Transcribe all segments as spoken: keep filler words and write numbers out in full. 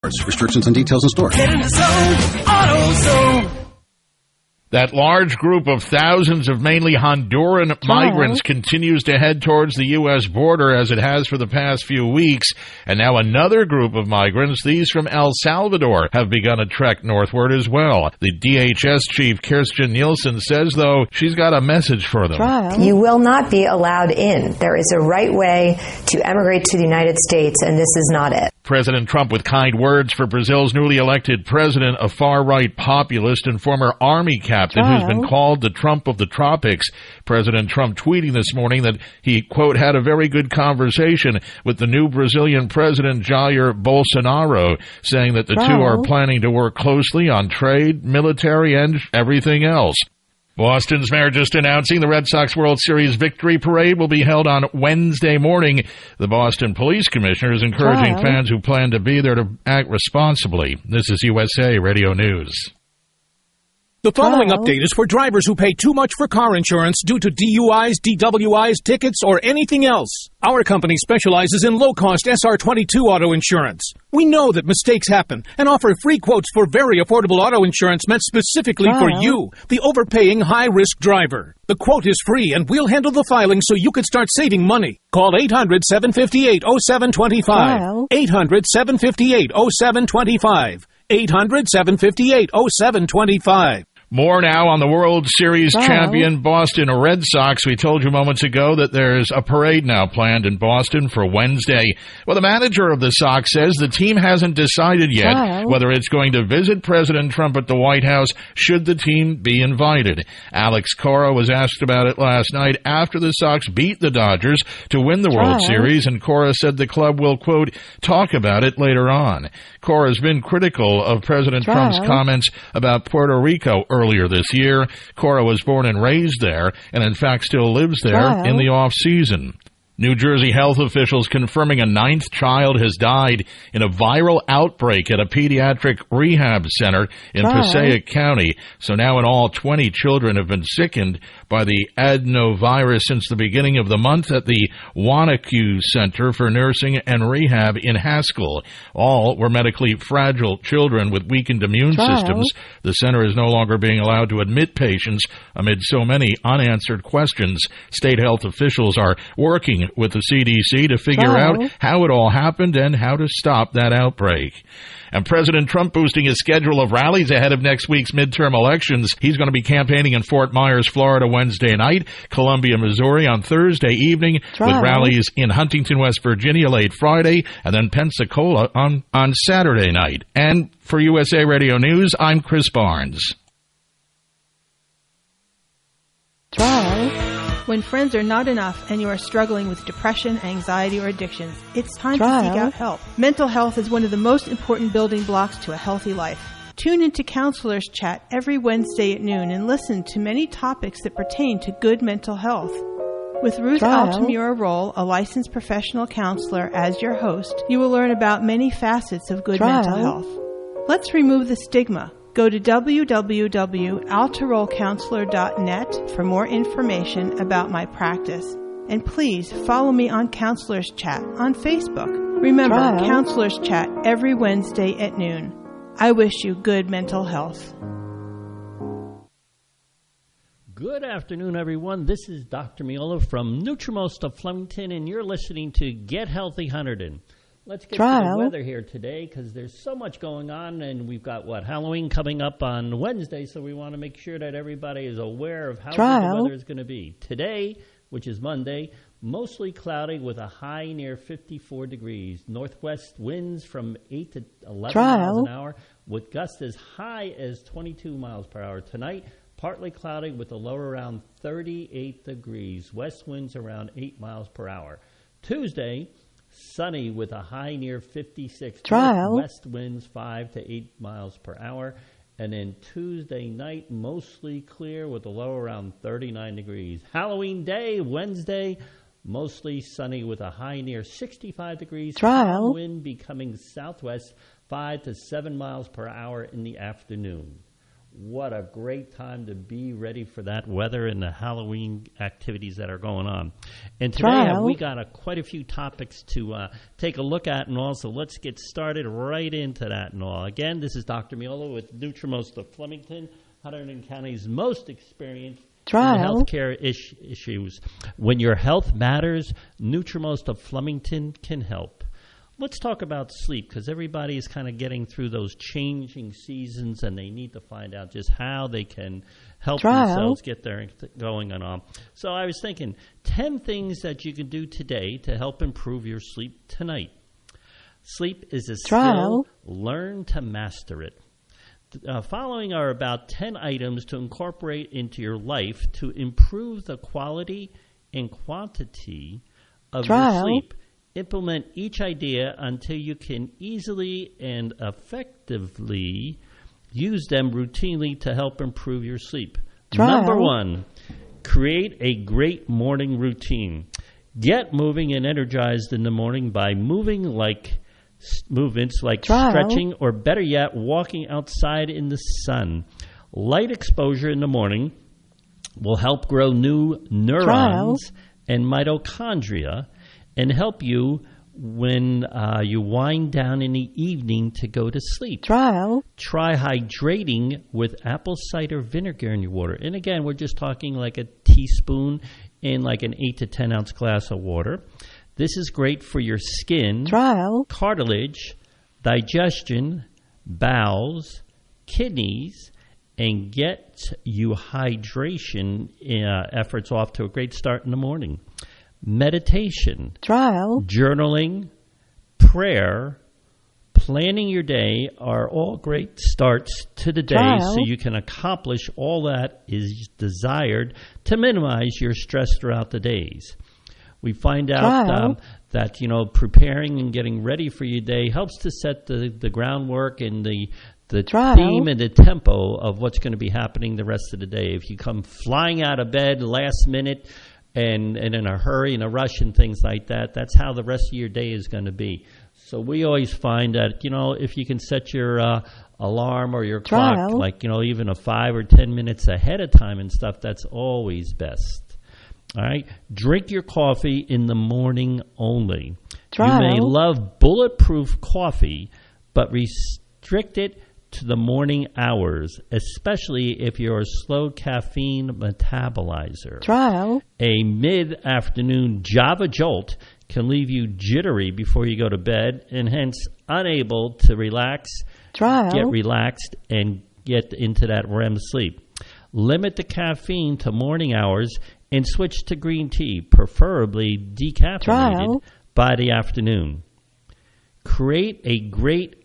Restrictions and details in store. Get in the zone, AutoZone. That large group of thousands of mainly Honduran migrants continues to head towards the U S border as it has for the past few weeks. And now another group of migrants, these from El Salvador, have begun a trek northward as well. The D H S chief, Kirsten Nielsen, says, though, she's got a message for them. Trial. You will not be allowed in. There is a right way to emigrate to the United States, and this is not it. President Trump with kind words for Brazil's newly elected president, a far-right populist and former army captain who's been called the Trump of the tropics. President Trump tweeting this morning that he, quote, had a very good conversation with the new Brazilian president, Jair Bolsonaro, saying that the two are planning to work closely on trade, military, and everything else. Boston's mayor just announcing the Red Sox World Series victory parade will be held on Wednesday morning. The Boston Police Commissioner is encouraging Trial. fans who plan to be there to act responsibly. This is U S A Radio News. The following Trial. update is for drivers who pay too much for car insurance due to D U Is, D W Is, tickets, or anything else. Our company specializes in low-cost S R twenty-two auto insurance. We know that mistakes happen and offer free quotes for very affordable auto insurance meant specifically Trial. for you, the overpaying high-risk driver. The quote is free, and we'll handle the filing so you can start saving money. Call eight hundred, seven five eight, oh seven two five. Trial. eight hundred, seven five eight, oh seven two five. eight hundred, seven five eight, oh seven two five. More now on the World Series Wow. champion Boston Red Sox. We told you moments ago that there's a parade now planned in Boston for Wednesday. Well, the manager of the Sox says the team hasn't decided yet Wow. whether it's going to visit President Trump at the White House should the team be invited. Alex Cora was asked about it last night after the Sox beat the Dodgers to win the World Wow. Series, and Cora said the club will, quote, talk about it later on. Cora has been critical of President Wow. Trump's comments about Puerto Rico earlier this year. Cora was born and raised there and, in fact, still lives there Wow. in the off-season. New Jersey health officials confirming a ninth child has died in a viral outbreak at a pediatric rehab center in Wow. Passaic County. So now in all, twenty children have been sickened by the adenovirus since the beginning of the month at the Wanacue Center for Nursing and Rehab in Haskell. All were medically fragile children with weakened immune Wow. systems. The center is no longer being allowed to admit patients amid so many unanswered questions. State health officials are working with the C D C to figure Wow. out how it all happened and how to stop that outbreak. And President Trump boosting his schedule of rallies ahead of next week's midterm elections. He's going to be campaigning in Fort Myers, Florida, Wednesday night, Columbia, Missouri on Thursday evening, Trial. with rallies in Huntington, West Virginia late Friday, and then Pensacola on, on Saturday night. And for U S A Radio News, I'm Chris Barnes. Trial. When friends are not enough and you are struggling with depression, anxiety, or addictions, it's time Trial. to seek out help. Mental health is one of the most important building blocks to a healthy life. Tune into Counselors Chat every Wednesday at noon and listen to many topics that pertain to good mental health. With Ruth Trial. Altamura Roll, a licensed professional counselor, as your host, you will learn about many facets of good Trial. mental health. Let's remove the stigma. Go to w w w dot altarol counselor dot net for more information about my practice. And please follow me on Counselors Chat on Facebook. Remember, Trial. Counselors Chat every Wednesday at noon. I wish you good mental health. Good afternoon, everyone. This is Doctor Miola from Nutrimost of Flemington, and you're listening to Get Healthy Hunterdon. Let's get Trial. to the weather here today because there's so much going on, and we've got, what, Halloween coming up on Wednesday, so we want to make sure that everybody is aware of how good Trial. the weather is going to be. Today, which is Monday, mostly cloudy with a high near fifty-four degrees. Northwest winds from eight to eleven Trial. miles an hour with gusts as high as twenty-two miles per hour. Tonight, partly cloudy with a low around thirty-eight degrees. West winds around eight miles per hour. Tuesday, sunny with a high near fifty-six. Trial. West winds five to eight miles per hour. And then Tuesday night, mostly clear with a low around thirty-nine degrees. Halloween day, Wednesday, mostly sunny with a high near sixty-five degrees. Trial. Wind becoming southwest five to seven miles per hour in the afternoon. What a great time to be ready for that weather and the Halloween activities that are going on. And today Trial. we got a, quite a few topics to uh, take a look at and all, so let's get started right into that and all. Again, this is Doctor Miola with Nutrimost of Flemington, Hunterdon County's most experienced Trial. in healthcare ish- issues. When your health matters, Nutrimost of Flemington can help. Let's talk about sleep, because everybody is kind of getting through those changing seasons, and they need to find out just how they can help Trial. themselves get there going and on. So I was thinking, ten things that you can do today to help improve your sleep tonight. Sleep is a Trial. skill. Learn to master it. Uh, following are about ten items to incorporate into your life to improve the quality and quantity of Trial. your sleep. Implement each idea until you can easily and effectively use them routinely to help improve your sleep. Trial. Number one, create a great morning routine. Get moving and energized in the morning by moving like movements like Trial. stretching, or better yet, walking outside in the sun. Light exposure in the morning will help grow new neurons Trial. and mitochondria and help you when uh, you wind down in the evening to go to sleep. Trial. Try hydrating with apple cider vinegar in your water. And again, we're just talking like a teaspoon in like an eight to ten ounce glass of water. This is great for your skin, Trial. cartilage, digestion, bowels, kidneys, and get you hydration uh, efforts off to a great start in the morning. Meditation, Trial. journaling, prayer, planning your day are all great starts to the day, Trial. so you can accomplish all that is desired to minimize your stress throughout the days. We find out Trial. um, that, you know, preparing and getting ready for your day helps to set the, the groundwork and the the Trial. theme and the tempo of what's going to be happening the rest of the day. If you come flying out of bed last minute and, and in a hurry and a rush and things like that, that's how the rest of your day is going to be. So we always find that, you know, if you can set your uh, alarm or your clock, Trial. like, you know, even a five or ten minutes ahead of time and stuff, that's always best. All right? Drink your coffee in the morning only. Trial. You may love bulletproof coffee, but restrict it to the morning hours, especially if you're a slow caffeine metabolizer. Trial. A mid-afternoon Java Jolt can leave you jittery before you go to bed and hence unable to relax, Trial. get relaxed, and get into that R E M sleep. Limit the caffeine to morning hours and switch to green tea, preferably decaffeinated, Trial. by the afternoon. Create a great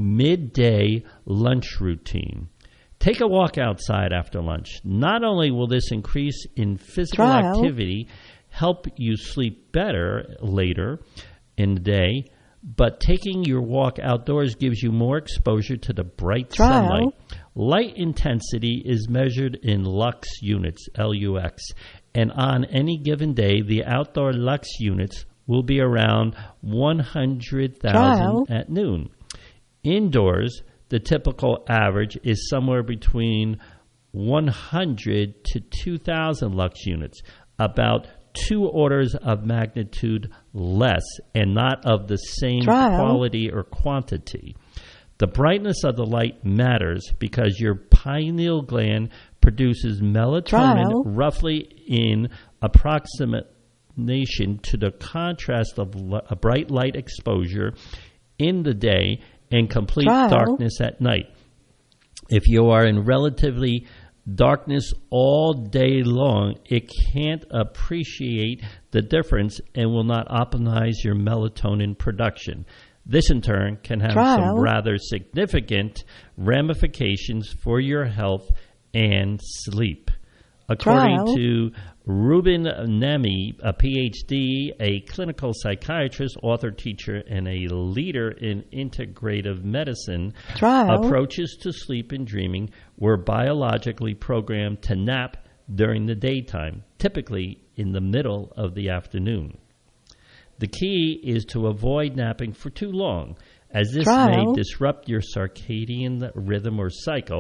midday lunch routine. Take a walk outside after lunch. Not only will this increase in physical Trial. activity, help you sleep better later in the day, but taking your walk outdoors gives you more exposure to the bright Trial. sunlight. Light intensity is measured in lux units, L U X, and on any given day, the outdoor lux units will be around one hundred thousand Trial. at noon. Indoors, the typical average is somewhere between one hundred to two thousand lux units, about two orders of magnitude less and not of the same Trial. quality or quantity. The brightness of the light matters because your pineal gland produces melatonin Trial. roughly in approximation to the contrast of li- a bright light exposure in the day and complete Trial. darkness at night. If you are in relatively darkness all day long, it can't appreciate the difference and will not optimize your melatonin production. This, in turn, can have Trial. some rather significant ramifications for your health and sleep. According Trial. to Ruben Nemi, a P H D, a clinical psychiatrist, author, teacher, and a leader in integrative medicine, Trial. approaches to sleep and dreaming were biologically programmed to nap during the daytime, typically in the middle of the afternoon. The key is to avoid napping for too long, as this Trial. may disrupt your circadian rhythm or cycle,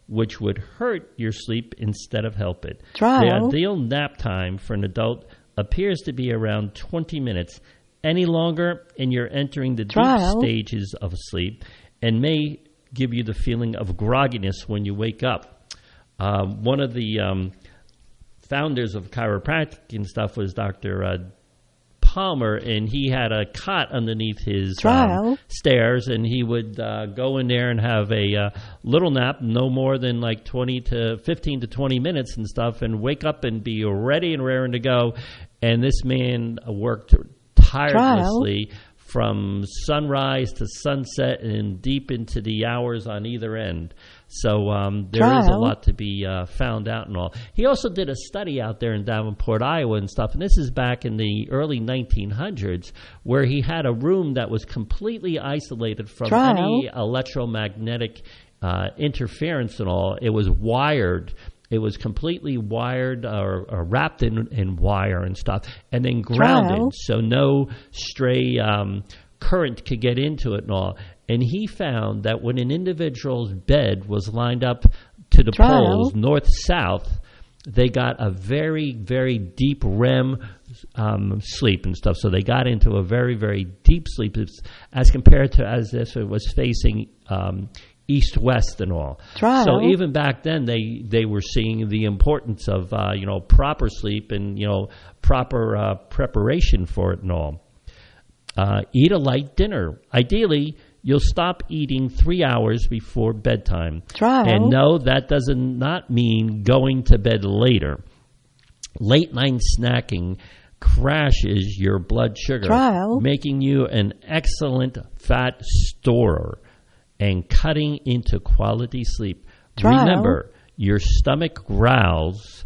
which would hurt your sleep instead of help it. Trial. The ideal nap time for an adult appears to be around twenty minutes. Any longer, and you're entering the Trial. deep stages of sleep and may give you the feeling of grogginess when you wake up. Uh, one of the um, founders of chiropractic and stuff was Doctor Uh, Palmer, and he had a cot underneath his um, stairs, and he would uh, go in there and have a uh, little nap, no more than like twenty to fifteen to twenty minutes and stuff, and wake up and be ready and raring to go. And this man worked tirelessly Trial. from sunrise to sunset and deep into the hours on either end. So um, there Trial. is a lot to be uh, found out and all. He also did a study out there in Davenport, Iowa and stuff, and this is back in the early nineteen hundreds, where he had a room that was completely isolated from Trial. any electromagnetic uh, interference and all. It was wired. It was completely wired or, or wrapped in, in wire and stuff, and then grounded, Trial. so no stray um, current could get into it and all. And he found that when an individual's bed was lined up to the Trial. poles, north-south, they got a very, very deep R E M um, sleep and stuff. So they got into a very, very deep sleep as compared to as if it was facing um, east-west and all. Trial. So even back then, they, they were seeing the importance of, uh, you know, proper sleep and, you know, proper uh, preparation for it and all. Uh, eat a light dinner. Ideally, you'll stop eating three hours before bedtime. Trial. And no, that does not mean going to bed later. Late night snacking crashes your blood sugar, Trial. making you an excellent fat storer and cutting into quality sleep. Trial. Remember, your stomach growls.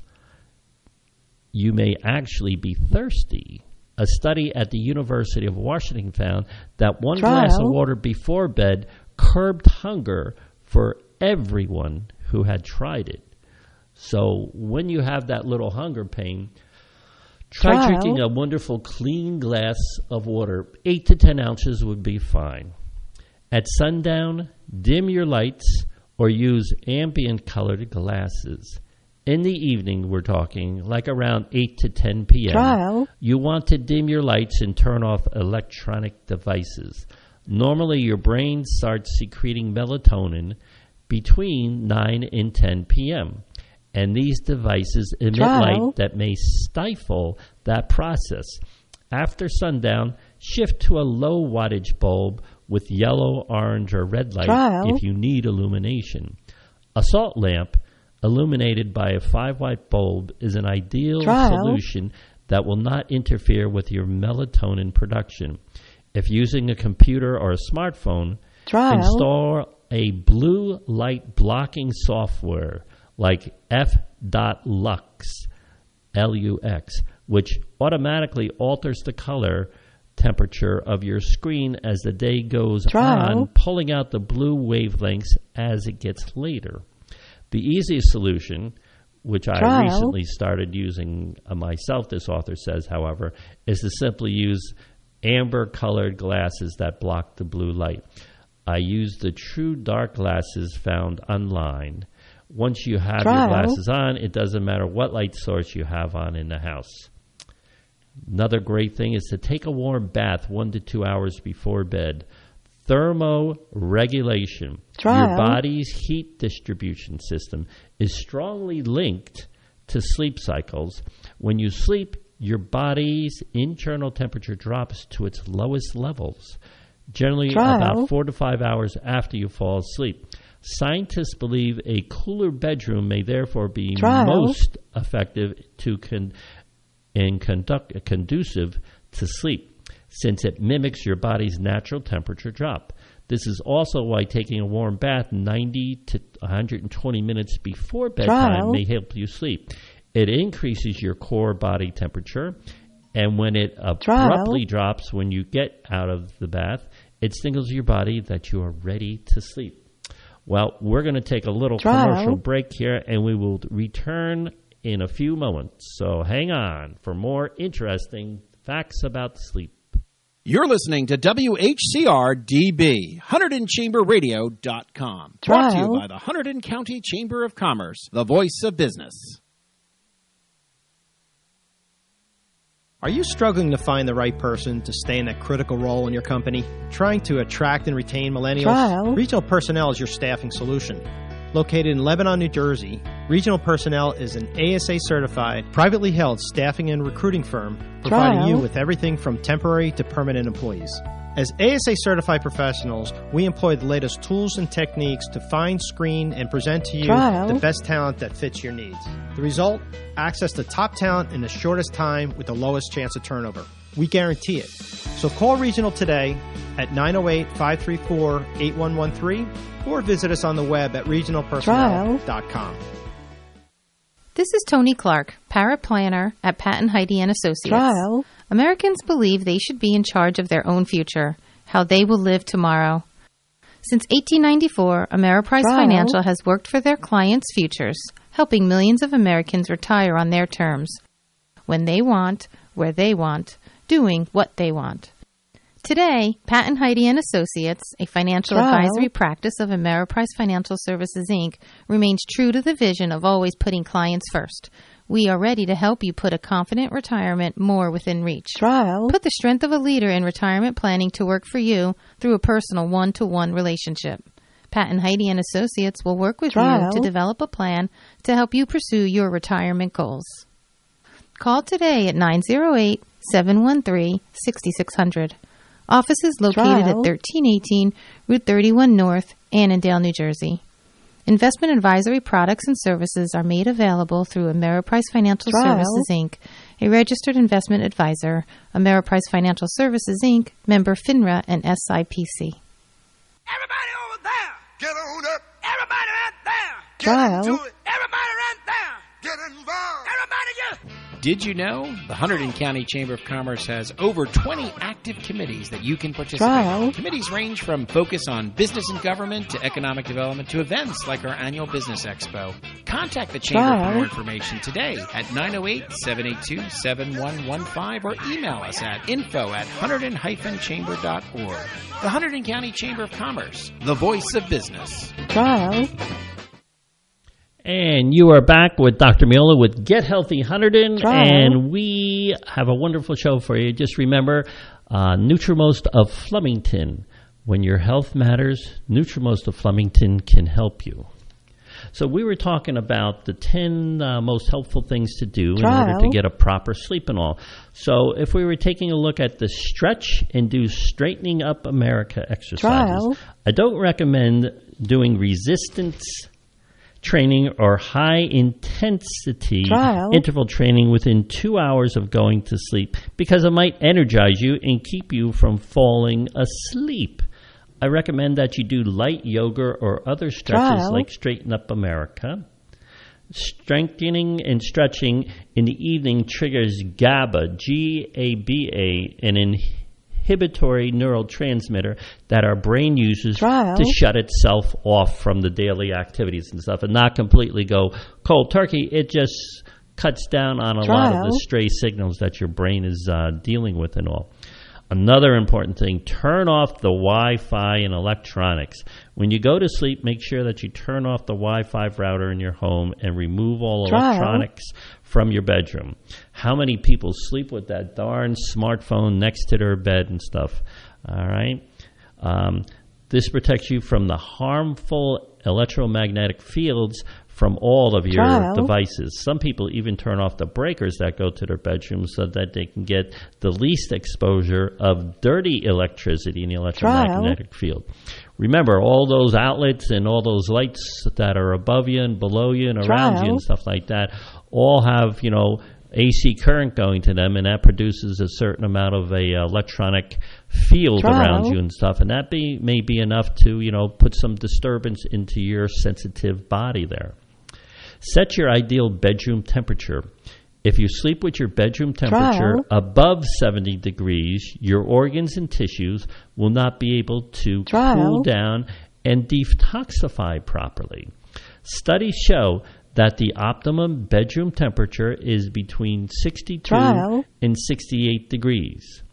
You may actually be thirsty. A study at the University of Washington found that one Trial. glass of water before bed curbed hunger for everyone who had tried it. So when you have that little hunger pain, try Trial. drinking a wonderful clean glass of water. Eight to ten ounces would be fine. At sundown, dim your lights or use ambient colored glasses. In the evening, we're talking, like around eight to ten p.m., Trial. you want to dim your lights and turn off electronic devices. Normally, your brain starts secreting melatonin between nine and ten p.m., and these devices emit Trial. light that may stifle that process. After sundown, shift to a low wattage bulb with yellow, orange, or red light Trial. if you need illumination. A salt lamp illuminated by a five-watt bulb is an ideal Trial. solution that will not interfere with your melatonin production. If using a computer or a smartphone, Trial. install a blue light blocking software like F Lux, L U X, which automatically alters the color temperature of your screen as the day goes Trial. on, pulling out the blue wavelengths as it gets later. The easiest solution, which I Trial. recently started using uh, myself, this author says, however, is to simply use amber-colored glasses that block the blue light. I use the True Dark glasses found online. Once you have Trial. your glasses on, it doesn't matter what light source you have on in the house. Another great thing is to take a warm bath one to two hours before bed. Thermoregulation. Trial. Your body's heat distribution system is strongly linked to sleep cycles. When you sleep, your body's internal temperature drops to its lowest levels, generally Trial. about four to five hours after you fall asleep. Scientists believe a cooler bedroom may therefore be Trial. most effective to con- and conduct, conducive to sleep, since it mimics your body's natural temperature drop. This is also why taking a warm bath ninety to one hundred twenty minutes before bedtime Trial. may help you sleep. It increases your core body temperature, and when it abruptly Trial. drops when you get out of the bath, it signals your body that you are ready to sleep. Well, we're going to take a little Trial. commercial break here, and we will return in a few moments. So hang on for more interesting facts about sleep. You're listening to W H C R D B, Hunterdon Chamber Radio dot com. Brought to you by the Hunterdon County Chamber of Commerce, the voice of business. Are you struggling to find the right person to stay in that critical role in your company? Trying to attract and retain millennials? Trial. Regional Personnel is your staffing solution. Located in Lebanon, New Jersey, Regional Personnel is an A S A-certified, privately held staffing and recruiting firm providing Trial. you with everything from temporary to permanent employees. As A S A-certified professionals, we employ the latest tools and techniques to find, screen, and present to you Trial. the best talent that fits your needs. The result? Access to top talent in the shortest time with the lowest chance of turnover. We guarantee it. So call Regional today at nine oh eight, five three four, eight one one three or visit us on the web at regional personnel dot com. This is Tony Clark, paraplanner at Pat and Heidi and Associates. Trial. Americans believe they should be in charge of their own future, how they will live tomorrow. Since eighteen ninety-four, Ameriprise Trial. Financial has worked for their clients' futures, helping millions of Americans retire on their terms, when they want, where they want, doing what they want. Today, Pat and Heidi and Associates, a financial Trial. advisory practice of Ameriprise Financial Services, Incorporated, remains true to the vision of always putting clients first. We are ready to help you put a confident retirement more within reach. Trial. Put the strength of a leader in retirement planning to work for you through a personal one-to-one relationship. Pat and Heidi and Associates will work with Trial. you to develop a plan to help you pursue your retirement goals. Call today at nine oh eight, seven one three, six six zero zero. Office is located Trial. at thirteen eighteen Route thirty-one North, Annandale, New Jersey. Investment advisory products and services are made available through Ameriprise Financial Trial. Services, Incorporated, a registered investment advisor. Ameriprise Financial Services, Incorporated, member FINRA and S I P C. Everybody over there, get on up. Everybody right there, get Trial. into it. Everybody right there, get involved. Everybody get... Did you know the Hunterdon County Chamber of Commerce has over twenty active committees that you can participate Trial. in? Committees range from focus on business and government to economic development to events like our annual Business Expo. Contact the Chamber Trial. for more information today at nine oh eight, seven eight two, seven one one five or email us at info at hunterdon dash chamber dot org. The Hunterdon County Chamber of Commerce, the voice of business. Trial. And you are back with Doctor Miola with Get Healthy Hunterdon, Trial. and we have a wonderful show for you. Just remember, uh, Nutrimost of Flemington. When your health matters, Nutrimost of Flemington can help you. So we were talking about the ten uh, most helpful things to do in order to Trial. get a proper sleep and all. So if we were taking a look at the Stretch and Do Straightening Up America exercises, Trial. I don't recommend doing resistance training or high-intensity Trial. interval training within two hours of going to sleep because it might energize you and keep you from falling asleep. I recommend that you do light yoga or other stretches Trial. like Straighten Up America. Strengthening and stretching in the evening triggers GABA, G A B A, an inhibitory neurotransmitter that our brain uses Trial. to shut itself off from the daily activities and stuff and not completely go cold turkey. It just cuts down on a lot of Trial. the stray signals that your brain is uh, dealing with and all. Another important thing, turn off the Wi-Fi and electronics. When you go to sleep, make sure that you turn off the Wi-Fi router in your home and remove all Trial. electronics from your bedroom. How many people sleep with that darn smartphone next to their bed and stuff? All right. Um, this protects you from the harmful electromagnetic fields from all of your Trial. devices. Some people even turn off the breakers that go to their bedrooms so that they can get the least exposure of dirty electricity in the electromagnetic field. Remember, all those outlets and all those lights that are above you and below you and around Trial. you and stuff like that all have, you know, A C current going to them, and that produces a certain amount of a electronic field Trial. around you and stuff, and that be, may be enough to, you know, put some disturbance into your sensitive body there. Set your ideal bedroom temperature. If you sleep with your bedroom temperature Trial. above seventy degrees, your organs and tissues will not be able to Trial. cool down and detoxify properly. Studies show that the optimum bedroom temperature is between sixty-two Trial. and sixty-eight degrees.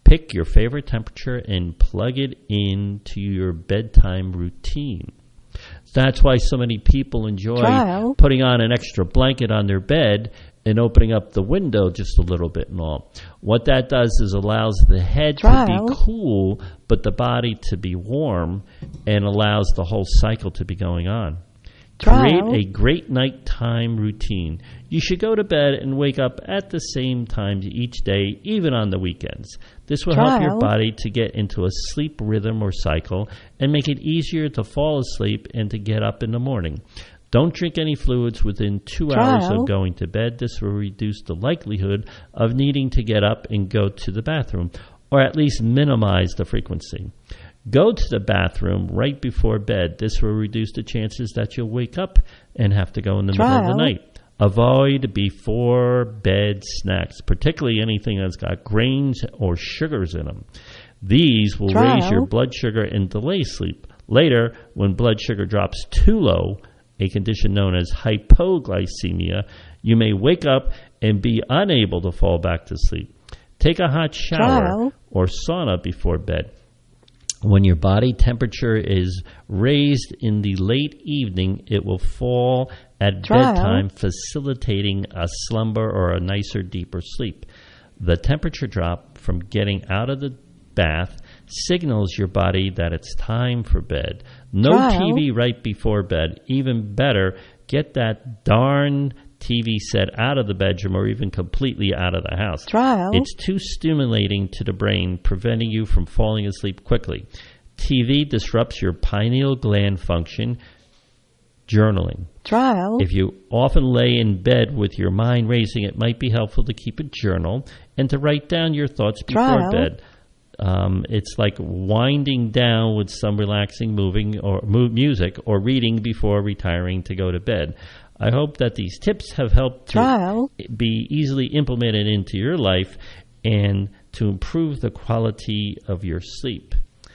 Pick your favorite temperature and plug it into your bedtime routine. That's why so many people enjoy Trial. putting on an extra blanket on their bed and opening up the window just a little bit and all. What that does is allows the head Trial. to be cool, but the body to be warm, and allows the whole cycle to be going on. Trial. Create a great nighttime routine. You should go to bed and wake up at the same time each day, even on the weekends. This will help your Trial. body to get into a sleep rhythm or cycle and make it easier to fall asleep and to get up in the morning. Don't drink any fluids within two hours Trial. of going to bed. This will reduce the likelihood of needing to get up and go to the bathroom, or at least minimize the frequency. Go to the bathroom right before bed. This will reduce the chances that you'll wake up and have to go in the middle of the Trial. night. Avoid before bed snacks, particularly anything that's got grains or sugars in them. These will Trial. raise your blood sugar and delay sleep. Later, when blood sugar drops too low, a condition known as hypoglycemia, you may wake up and be unable to fall back to sleep. Take a hot shower Trial. or sauna before bed. When your body temperature is raised in the late evening, it will fall at Trial. bedtime, facilitating a slumber or a nicer, deeper sleep. The temperature drop from getting out of the bath signals your body that it's time for bed. No Trial. T V right before bed. Even better, get that darn T V set out of the bedroom or even completely out of the house. Trial. It's too stimulating to the brain, preventing you from falling asleep quickly. T V disrupts your pineal gland function. Journaling. Trial. If you often lay in bed with your mind racing, it might be helpful to keep a journal and to write down your thoughts before Trial. bed. Um, it's like winding down with some relaxing moving or mu- music or reading before retiring to go to bed. I hope that these tips have helped to Trial. be easily implemented into your life and to improve the quality of your sleep.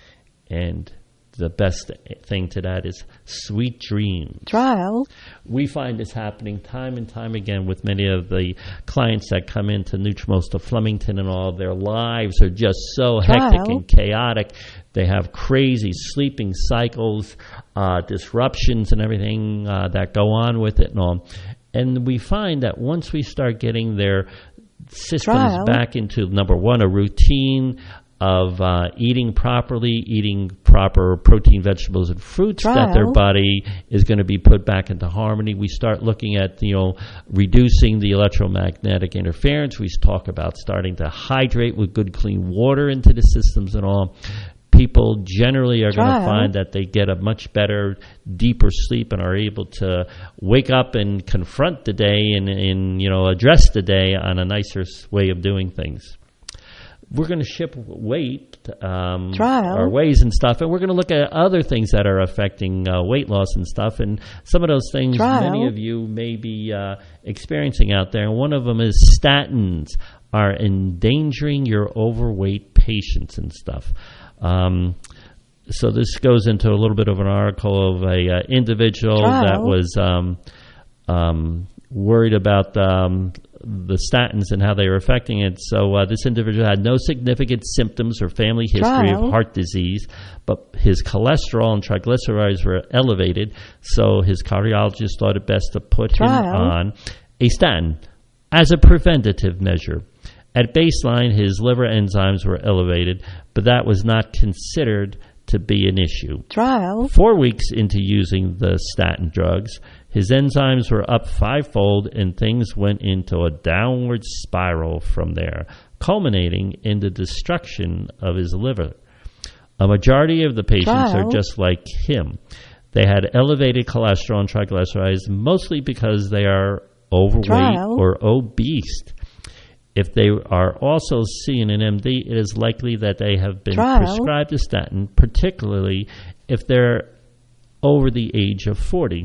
And the best thing to that is sweet dreams. Trial. We find this happening time and time again with many of the clients that come into Nutrimost of Flemington, and all their lives are just so hectic Trial. and chaotic. They have crazy sleeping cycles, uh, disruptions and everything uh, that go on with it and all. And we find that once we start getting their systems Trial. back into, number one, a routine of uh, eating properly, eating proper protein, vegetables, and fruits, Trial. that their body is going to be put back into harmony. We start looking at, you know, reducing the electromagnetic interference. We talk about starting to hydrate with good, clean water into the systems and all. People generally are going to Trial. find that they get a much better, deeper sleep and are able to wake up and confront the day and, and you know, address the day on a nicer way of doing things. We're going to ship weight, um, Trial. our ways and stuff, and we're going to look at other things that are affecting uh, weight loss and stuff. And some of those things Trial. many of you may be uh, experiencing out there. And one of them is statins are endangering your overweight patients and stuff. Um, so this goes into a little bit of an article of a uh, individual Trial. that was um, um, worried about um, the statins and how they were affecting it. So uh, this individual had no significant symptoms or family history Trial. of heart disease, but his cholesterol and triglycerides were elevated, so his cardiologist thought it best to put Trial. him on a statin as a preventative measure. At baseline, his liver enzymes were elevated, but that was not considered to be an issue. Trial. Four weeks into using the statin drugs, his enzymes were up fivefold and things went into a downward spiral from there, culminating in the destruction of his liver. A majority of the patients Trial. are just like him. They had elevated cholesterol and triglycerides, mostly because they are overweight Trial. or obese. If they are also seeing an M D, it is likely that they have been Trial. prescribed a statin, particularly if they're over the age of forty.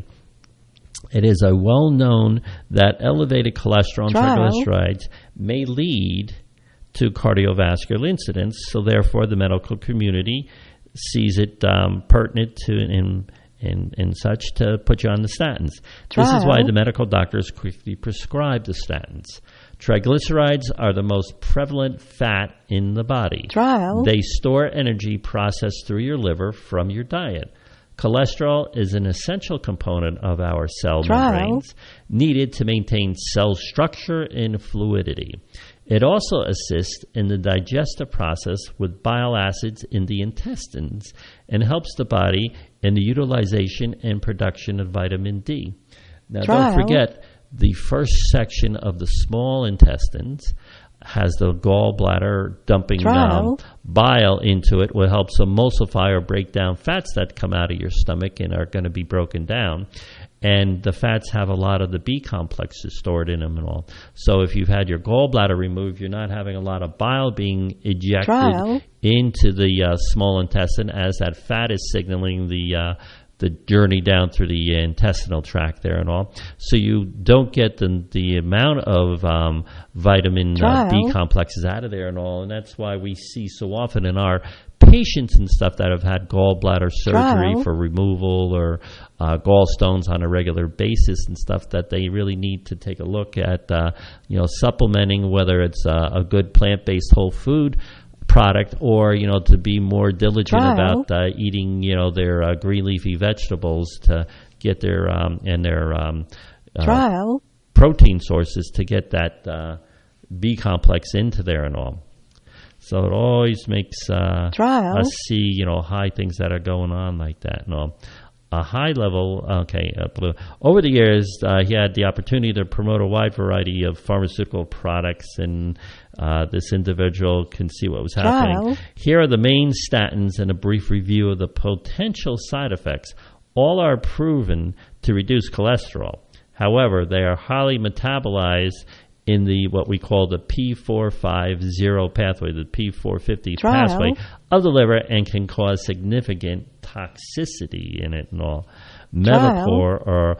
It is a well-known that elevated cholesterol and Trial. triglycerides may lead to cardiovascular incidents, so therefore the medical community sees it um, pertinent to in, and, and such to put you on the statins. Trial. This is why the medical doctors quickly prescribe the statins. Triglycerides are the most prevalent fat in the body. Trial. They store energy processed through your liver from your diet. Cholesterol is an essential component of our cell Trial. membranes, needed to maintain cell structure and fluidity. It also assists in the digestive process with bile acids in the intestines and helps the body in the utilization and production of vitamin D. Now, Trial. don't forget, the first section of the small intestines has the gallbladder dumping um, bile into it, what helps emulsify or break down fats that come out of your stomach and are going to be broken down. And the fats have a lot of the B complexes stored in them and all. So if you've had your gallbladder removed, you're not having a lot of bile being ejected Trial. into the uh, small intestine as that fat is signaling the uh, the journey down through the uh, intestinal tract there and all. So you don't get the the amount of um, vitamin uh, B complexes out of there and all. And that's why we see so often in our patients and stuff that have had gallbladder surgery Trial. for removal or uh, gallstones on a regular basis and stuff, that they really need to take a look at, uh, you know, supplementing, whether it's uh, a good plant-based whole food product or, you know, to be more diligent Trial. about uh, eating, you know, their uh, green leafy vegetables to get their, um, and their um, uh, Trial. protein sources to get that uh, B complex into there and all. So it always makes uh, us see, you know, high things that are going on like that and all. A high level, okay, uh, blue. Over the years, uh, he had the opportunity to promote a wide variety of pharmaceutical products, and uh, this individual can see what was happening. Trial. Here are the main statins and a brief review of the potential side effects. All are proven to reduce cholesterol. However, they are highly metabolized in the what we call the P four fifty pathway, the P four fifty Trial. pathway of the liver, and can cause significant toxicity in it and all. Mevacor or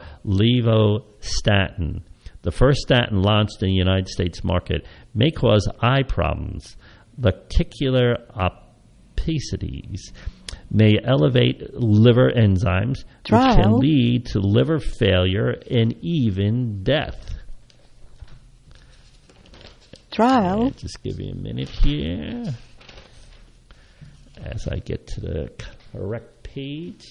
levostatin, the first statin launched in the United States market, may cause eye problems. Lenticular opacities may elevate liver enzymes, Trial. which can lead to liver failure and even death. Trial. Just give me a minute here as I get to the correct page.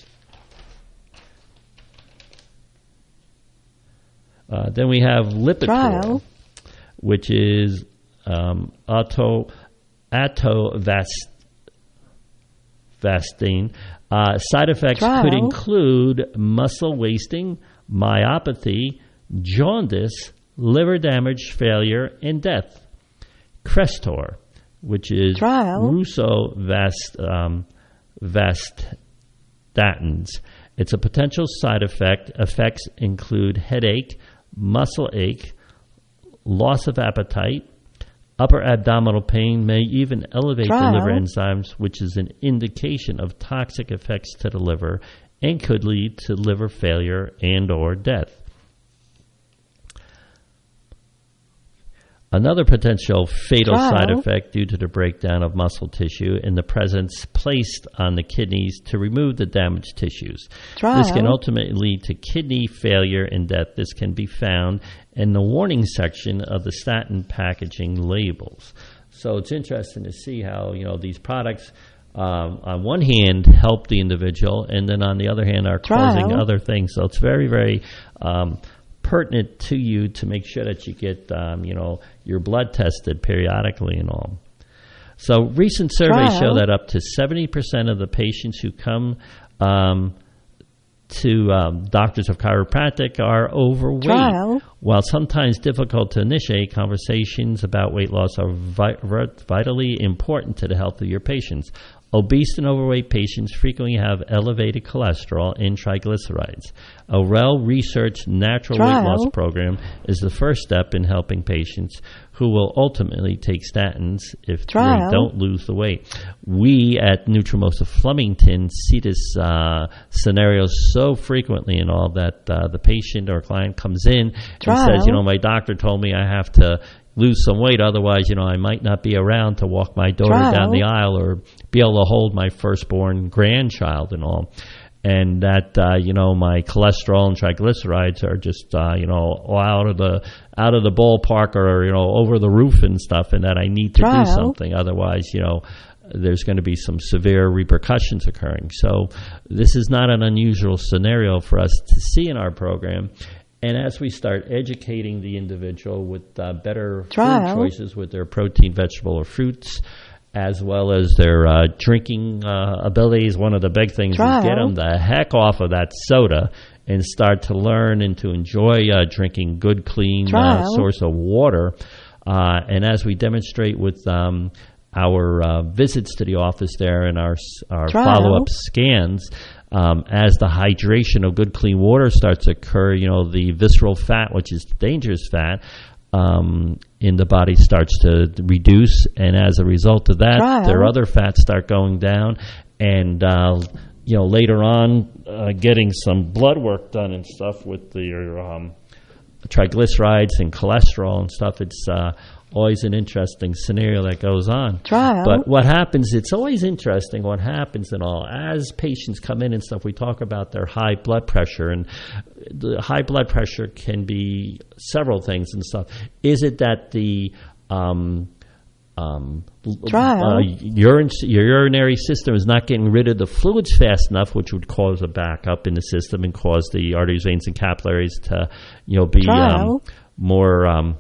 Uh, then we have Lipitor, Trial. which is um, auto, atovastine. Uh, side effects Trial. could include muscle wasting, myopathy, jaundice, liver damage, failure, and death. Crestor, which is Trial. rosuvastatin. Um, vastatins. Its a potential side effect. Effects include headache, muscle ache, loss of appetite, upper abdominal pain, may even elevate Trial. the liver enzymes, which is an indication of toxic effects to the liver and could lead to liver failure and or death. Another potential fatal Trial. side effect due to the breakdown of muscle tissue and the presence placed on the kidneys to remove the damaged tissues. Trial. This can ultimately lead to kidney failure and death. This can be found in the warning section of the statin packaging labels. So it's interesting to see how, you know, these products um, on one hand help the individual, and then on the other hand are Trial. causing other things. So it's very, very um, pertinent to you to make sure that you get, um, you know, your blood tested periodically and all. So recent surveys Trial. show that up to seventy percent of the patients who come um, to um, doctors of chiropractic are overweight. Trial. While sometimes difficult to initiate, conversations about weight loss are vi- vitally important to the health of your patients. Obese and overweight patients frequently have elevated cholesterol and triglycerides. A well-researched natural Trial. weight loss program is the first step in helping patients who will ultimately take statins if Trial. they don't lose the weight. We at Nutrimost of Flemington see this uh, scenario so frequently and all that uh, the patient or client comes in Trial. and says, you know, my doctor told me I have to lose some weight, otherwise, you know, I might not be around to walk my daughter Trial. down the aisle or be able to hold my firstborn grandchild and all. and that uh, you know my cholesterol and triglycerides are just uh, you know out of the out of the ballpark or you know over the roof and stuff, and that I need to Trial. do something. Otherwise, you know, there's going to be some severe repercussions occurring. So this is not an unusual scenario for us to see in our program. And as we start educating the individual with uh, better Trial. food choices with their protein, vegetable, or fruits, as well as their uh, drinking uh, abilities, one of the big things Trial. is get them the heck off of that soda and start to learn and to enjoy uh, drinking good, clean uh, Trial. source of water. Uh, and as we demonstrate with um, our uh, visits to the office there and our, our Trial. follow-up scans, Um, as the hydration of good, clean water starts to occur, you know, the visceral fat, which is dangerous fat, um, in the body starts to reduce. And as a result of that, Trial. their other fats start going down. And, uh, you know, later on, uh, getting some blood work done and stuff with your um, triglycerides and cholesterol and stuff, it's uh, always an interesting scenario that goes on. Trial. But what happens, it's always interesting what happens and all. As patients come in and stuff, we talk about their high blood pressure, and the high blood pressure can be several things and stuff. Is it that the um, um, Trial. uh, urine, your urinary system is not getting rid of the fluids fast enough, which would cause a backup in the system and cause the arteries, veins, and capillaries to, you know, be um, more um,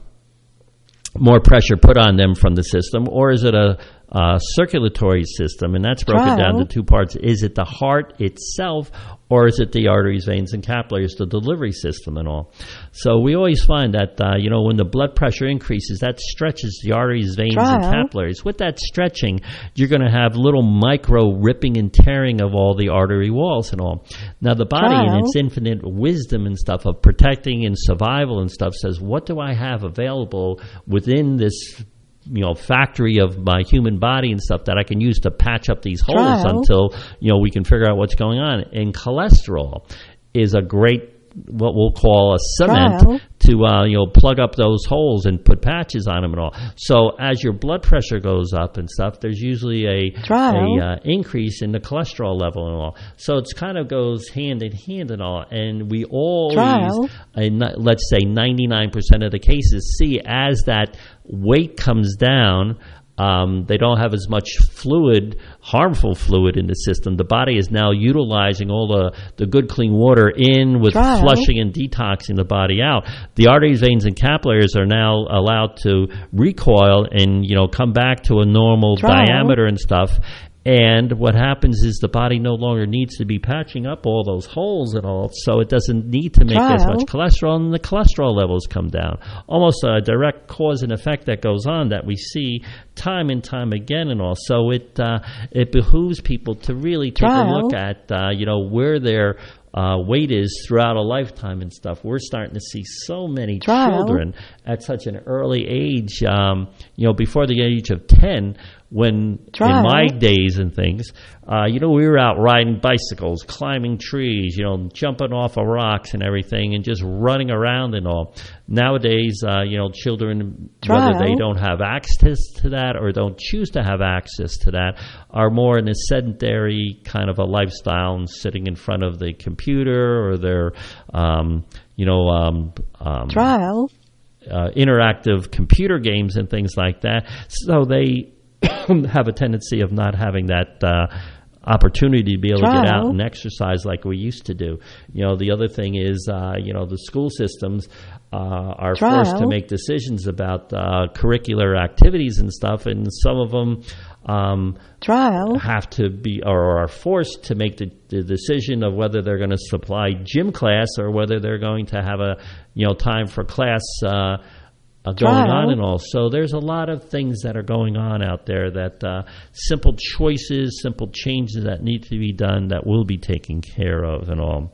more pressure put on them from the system, or is it a, a circulatory system? And that's broken Trial. down to two parts. Is it the heart itself, or is it the arteries, veins, and capillaries, the delivery system and all? So we always find that, uh, you know, when the blood pressure increases, that stretches the arteries, veins, Trial. and capillaries. With that stretching, you're going to have little micro ripping and tearing of all the artery walls and all. Now, the body, Trial. in its infinite wisdom and stuff of protecting and survival and stuff, says, what do I have available within this, you know, factory of my human body and stuff that I can use to patch up these holes Trial. until, you know, we can figure out what's going on. And cholesterol is a great, what we'll call a cement Trial. to, uh, you know, plug up those holes and put patches on them and all. So as your blood pressure goes up and stuff, there's usually a, Trial. a uh, increase in the cholesterol level and all. So it's kind of goes hand in hand and all. And we always, Trial. in, let's say ninety-nine percent of the cases, see as that weight comes down, um, they don't have as much fluid, harmful fluid in the system. The body is now utilizing all the, the good, clean water in with Trial. flushing and detoxing the body out. The arteries, veins, and capillaries are now allowed to recoil and, you know, come back to a normal Trial. diameter and stuff. And what happens is the body no longer needs to be patching up all those holes and all, so it doesn't need to make as Trial. much cholesterol, and the cholesterol levels come down. Almost a direct cause and effect that goes on that we see time and time again and all. So it uh, it behooves people to really take Trial. a look at, uh, you know, where their uh, weight is throughout a lifetime and stuff. We're starting to see so many Trial. children at such an early age, um, you know, before the age of ten, when Trial. in my days and things, uh, you know, we were out riding bicycles, climbing trees, you know, jumping off of rocks and everything, and just running around and all. Nowadays, uh, you know, children, Trial. whether they don't have access to that or don't choose to have access to that, are more in a sedentary kind of a lifestyle and sitting in front of the computer or their, um, you know, um, um, Trial. uh, interactive computer games and things like that. So they have a tendency of not having that uh, opportunity to be able to get out Trial. and exercise like we used to do. You know, the other thing is, uh, you know, the school systems uh, are Trial. forced to make decisions about uh, curricular activities and stuff, and some of them um, Trial. have to be or are forced to make the, the decision of whether they're going to supply gym class or whether they're going to have a, you know, time for class uh, Uh, going Trial. on and all. So there's a lot of things that are going on out there that uh, simple choices, simple changes that need to be done that will be taken care of and all.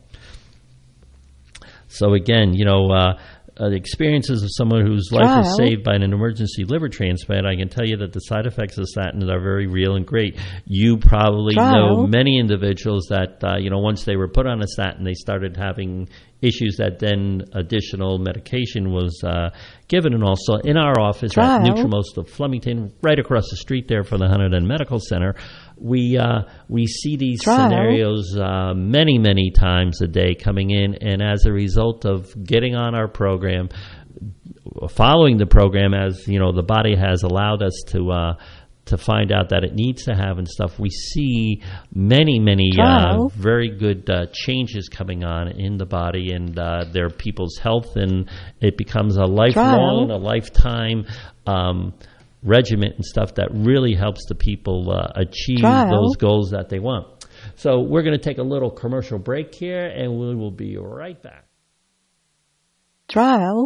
So again, you know, uh, uh, the experiences of someone whose life Trial. was saved by an emergency liver transplant, I can tell you that the side effects of statins are very real and great. You probably Trial. know many individuals that, uh, you know, once they were put on a statin, they started having issues that then additional medication was uh, given. And also in our office Trial. at Nutrimost of Flemington, right across the street there from the Hunterdon Medical Center, we uh, we see these Trial. scenarios uh, many, many times a day coming in, and as a result of getting on our program, following the program, as you know, the body has allowed us to uh, to find out that it needs to have and stuff, we see many, many uh, very good uh, changes coming on in the body and uh, their people's health, and it becomes a lifelong, Trial. a lifetime um, regiment and stuff that really helps the people uh, achieve Trial. those goals that they want. So we're going to take a little commercial break here, and we will be right back. Trial.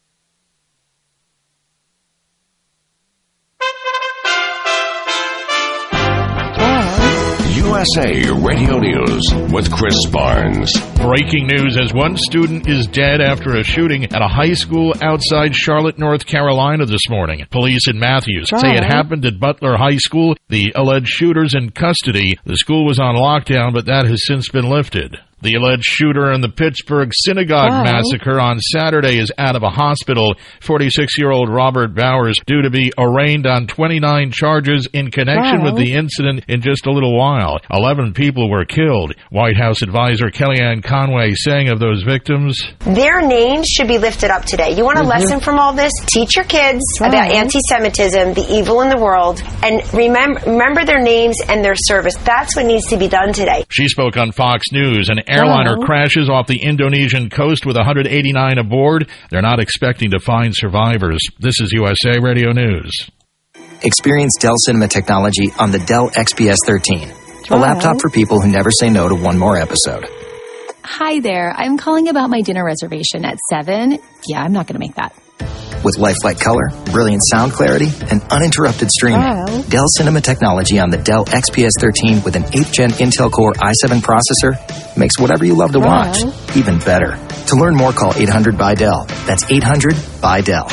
U S A Radio News with Chris Barnes. Breaking news as one student is dead after a shooting at a high school outside Charlotte, North Carolina this morning. Police in Matthews Right. say it happened at Butler High School. The alleged shooter's in custody. The school was on lockdown, but that has since been lifted. The alleged shooter in the Pittsburgh synagogue Wow. massacre on Saturday is out of a hospital. forty-six-year-old Robert Bowers due to be arraigned on twenty-nine charges in connection Wow. with the incident in just a little while. eleven people were killed. White House advisor Kellyanne Conway saying of those victims, Their names should be lifted up today. You want a Mhm. lesson from all this? Teach your kids Wow. about anti-Semitism, the evil in the world, and remember, remember their names and their service. That's what needs to be done today. she spoke on Fox News. An airliner Wow. crashes off the Indonesian coast with one hundred eighty-nine aboard. They're not expecting to find survivors. This is U S A Radio News. Experience Dell Cinema technology on the Dell X P S thirteen, a Trial. laptop for people who never say no to one more episode. Hi there. I'm calling about my dinner reservation at seven. Yeah, I'm not going to make that. With lifelike color, brilliant sound clarity, and uninterrupted streaming, Wow. Dell Cinema technology on the Dell X P S thirteen with an eighth gen Intel Core i seven processor makes whatever you love to Wow. watch even better. To learn more, call eight hundred by Dell. That's eight hundred by Dell.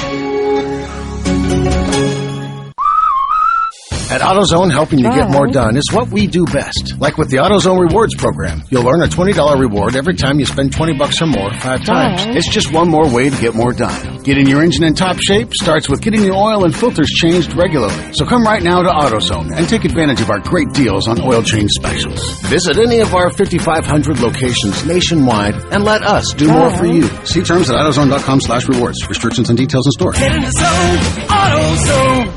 At AutoZone, helping you get more done is what we do best. Like with the AutoZone Rewards program, you'll earn a twenty dollars reward every time you spend twenty bucks or more five times. Wow. It's just one more way to get more done. Getting your engine in top shape starts with getting the oil and filters changed regularly. So come right now to AutoZone and take advantage of our great deals on oil change specials. Visit any of our fifty-five hundred locations nationwide and let us do more for you. See terms at AutoZone.com slash rewards. Restrictions and details in store. Get in the zone, AutoZone.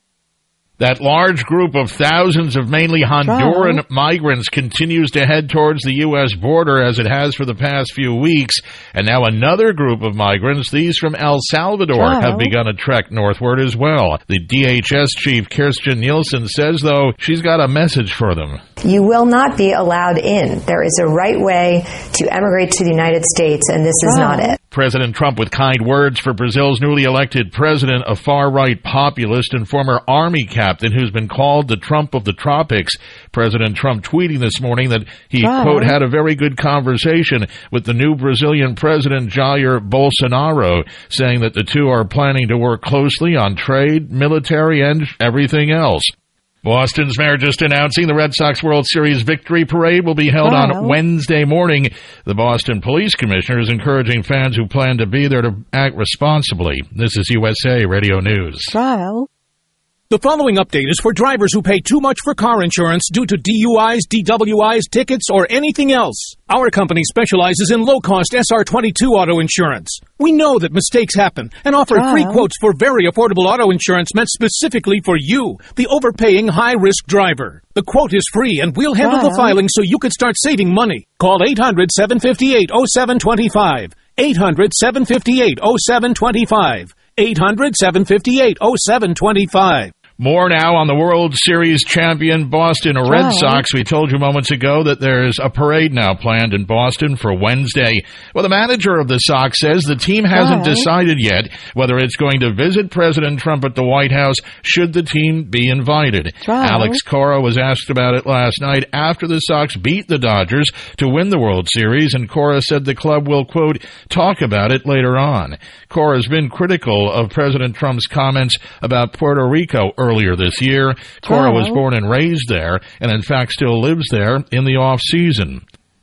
That large group of thousands of mainly Honduran Trial. migrants continues to head towards the U S border as it has for the past few weeks. And now another group of migrants, these from El Salvador, Trial. have begun a trek northward as well. The D H S chief, Kirsten Nielsen, says, though, she's got a message for them. You will not be allowed in. There is a right way to emigrate to the United States, and this is not it. President Trump with kind words for Brazil's newly elected president, a far-right populist and former army captain who's been called the Trump of the tropics. President Trump tweeting this morning that he, Wow. quote, had a very good conversation with the new Brazilian president, Jair Bolsonaro, saying that the two are planning to work closely on trade, military, and everything else. Boston's mayor just announcing the Red Sox World Series victory parade will be held Wow. on Wednesday morning. The Boston Police Commissioner is encouraging fans who plan to be there to act responsibly. This is U S A Radio News. Trial. The following update is for drivers who pay too much for car insurance due to D U Is, D W Is, tickets, or anything else. Our company specializes in low-cost S R twenty-two auto insurance. We know that mistakes happen and offer Wow. free quotes for very affordable auto insurance meant specifically for you, the overpaying high-risk driver. The quote is free and we'll handle Wow. the filing so you can start saving money. Call eight hundred, seven five eight, oh seven two five. eight hundred, seven five eight, oh seven two five. eight hundred, seven five eight, oh seven two five. More now on the World Series champion Boston Red Wow. Sox. We told you moments ago that there's a parade now planned in Boston for Wednesday. Well, the manager of the Sox says the team hasn't Wow. decided yet whether it's going to visit President Trump at the White House should the team be invited. Wow. Alex Cora was asked about it last night after the Sox beat the Dodgers to win the World Series, and Cora said the club will, quote, talk about it later on. Cora has been critical of President Trump's comments about Puerto Rico earlier this year. Cora was Wow. born and raised there, and in fact still lives there in the off season.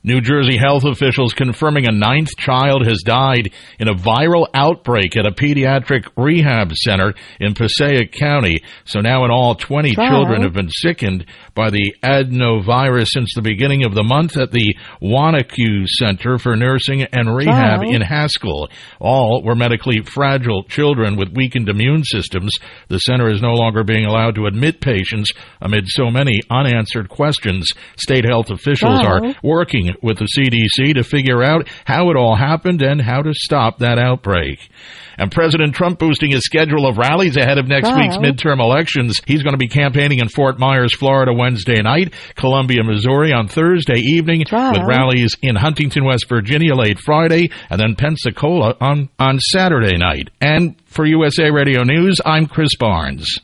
New Jersey health officials confirming a ninth child has died in a viral outbreak at a pediatric rehab center in Passaic County. So now in all, twenty Trial. children have been sickened by the adenovirus since the beginning of the month at the Wanacue Center for Nursing and Rehab Trial. in Haskell. All were medically fragile children with weakened immune systems. The center is no longer being allowed to admit patients amid so many unanswered questions. State health officials Trial. are working with the C D C to figure out how it all happened and how to stop that outbreak. And President Trump boosting his schedule of rallies ahead of next Trial. week's midterm elections. He's going to be campaigning in Fort Myers, Florida Wednesday night, Columbia, Missouri on Thursday evening, Trial. with rallies in Huntington, West Virginia late Friday, and then Pensacola on, on Saturday night. And for U S A Radio News, I'm Chris Barnes.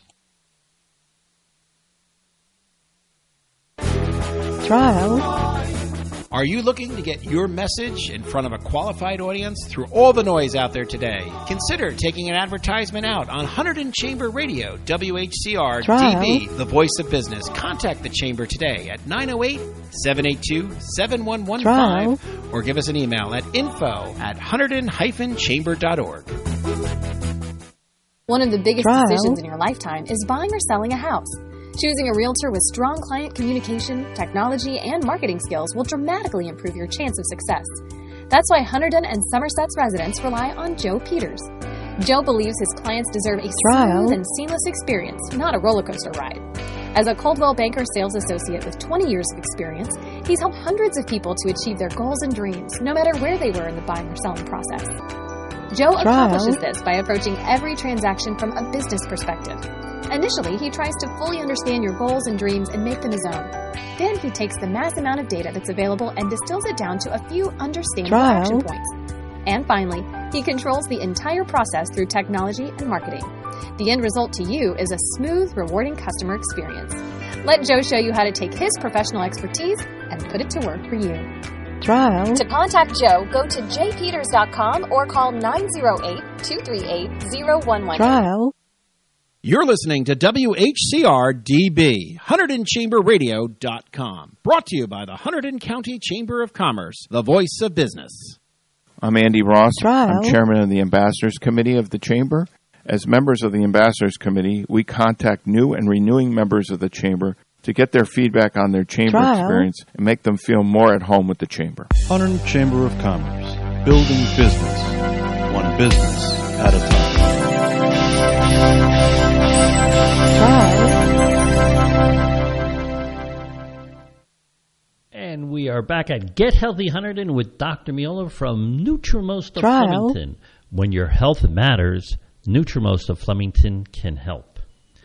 Trial. Are you looking to get your message in front of a qualified audience through all the noise out there today? Consider taking an advertisement out on Hunterdon Chamber Radio, W H C R Trial. D B, the voice of business. Contact the Chamber today at nine oh eight, seven eight two, seven one one five Trial. or give us an email at info at hunterdon dash chamber dot org. One of the biggest Trial. decisions in your lifetime is buying or selling a house. Choosing a realtor with strong client communication, technology, and marketing skills will dramatically improve your chance of success. That's why Hunterdon and Somerset's residents rely on Joe Peters. Joe believes his clients deserve a Trial. smooth and seamless experience, not a roller coaster ride. As a Coldwell Banker sales associate with twenty years of experience, he's helped hundreds of people to achieve their goals and dreams, no matter where they were in the buying or selling process. Joe Trial. accomplishes this by approaching every transaction from a business perspective. Initially, he tries to fully understand your goals and dreams and make them his own. Then he takes the mass amount of data that's available and distills it down to a few understandable Trial. action points. And finally, he controls the entire process through technology and marketing. The end result to you is a smooth, rewarding customer experience. Let Joe show you how to take his professional expertise and put it to work for you. Trial. To contact Joe, go to j peters dot com or call nine oh eight, two three eight, oh one one eight. Trial. You're listening to W H C R D B, Hunterdon Chamber Radio dot com. Brought to you by the Hunterdon County Chamber of Commerce, the voice of business. I'm Andy Ross. Trial. I'm chairman of the Ambassadors Committee of the Chamber. As members of the Ambassadors Committee, we contact new and renewing members of the Chamber to get their feedback on their Chamber Trial. experience and make them feel more at home with the Chamber. Hunterdon Chamber of Commerce, building business, one business at a time. And we are back at Get Healthy Hunterdon with Doctor Mueller from Nutrimost of Trial. Flemington. When your health matters, Nutrimost of Flemington can help.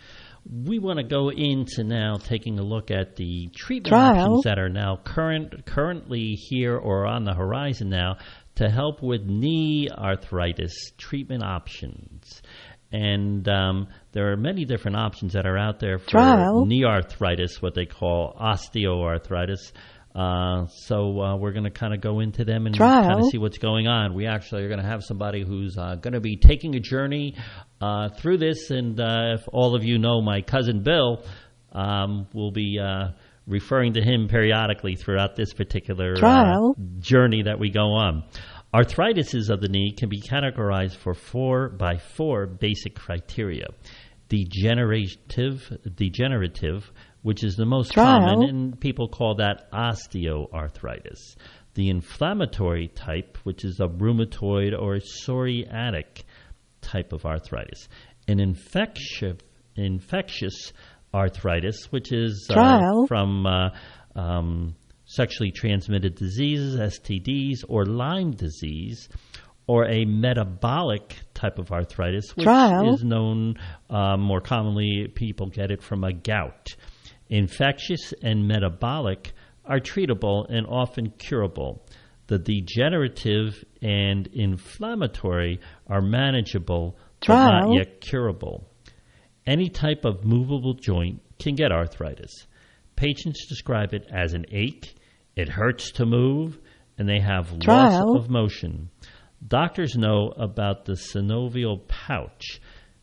We want to go into now taking a look at the treatment Trial. options that are now current, currently here or on the horizon now to help with knee arthritis treatment options. And um, there are many different options that are out there for Trial. knee arthritis, what they call osteoarthritis. Uh, so uh, we're going to kind of go into them and Trial. kind of see what's going on. We actually are going to have somebody who's uh, going to be taking a journey uh, through this. And uh, if all of you know my cousin Bill, um, we'll be uh, referring to him periodically throughout this particular uh, Trial. journey that we go on. Arthritises of the knee can be categorized for four by four basic criteria. Degenerative, degenerative, which is the most Trial. common, and people call that osteoarthritis. The inflammatory type, which is a rheumatoid or psoriatic type of arthritis. An infectious, infectious arthritis, which is uh, Trial. from uh, um, sexually transmitted diseases, S T Ds, or Lyme disease, or a metabolic type of arthritis, which Trial. is known uh, more commonly, people get it from a gout. Infectious and metabolic are treatable and often curable. The degenerative and inflammatory are manageable but Trial. not yet curable. Any type of movable joint can get arthritis. Patients describe it as an ache, it hurts to move, and they have Trial. loss of motion. Doctors know about the synovial pouch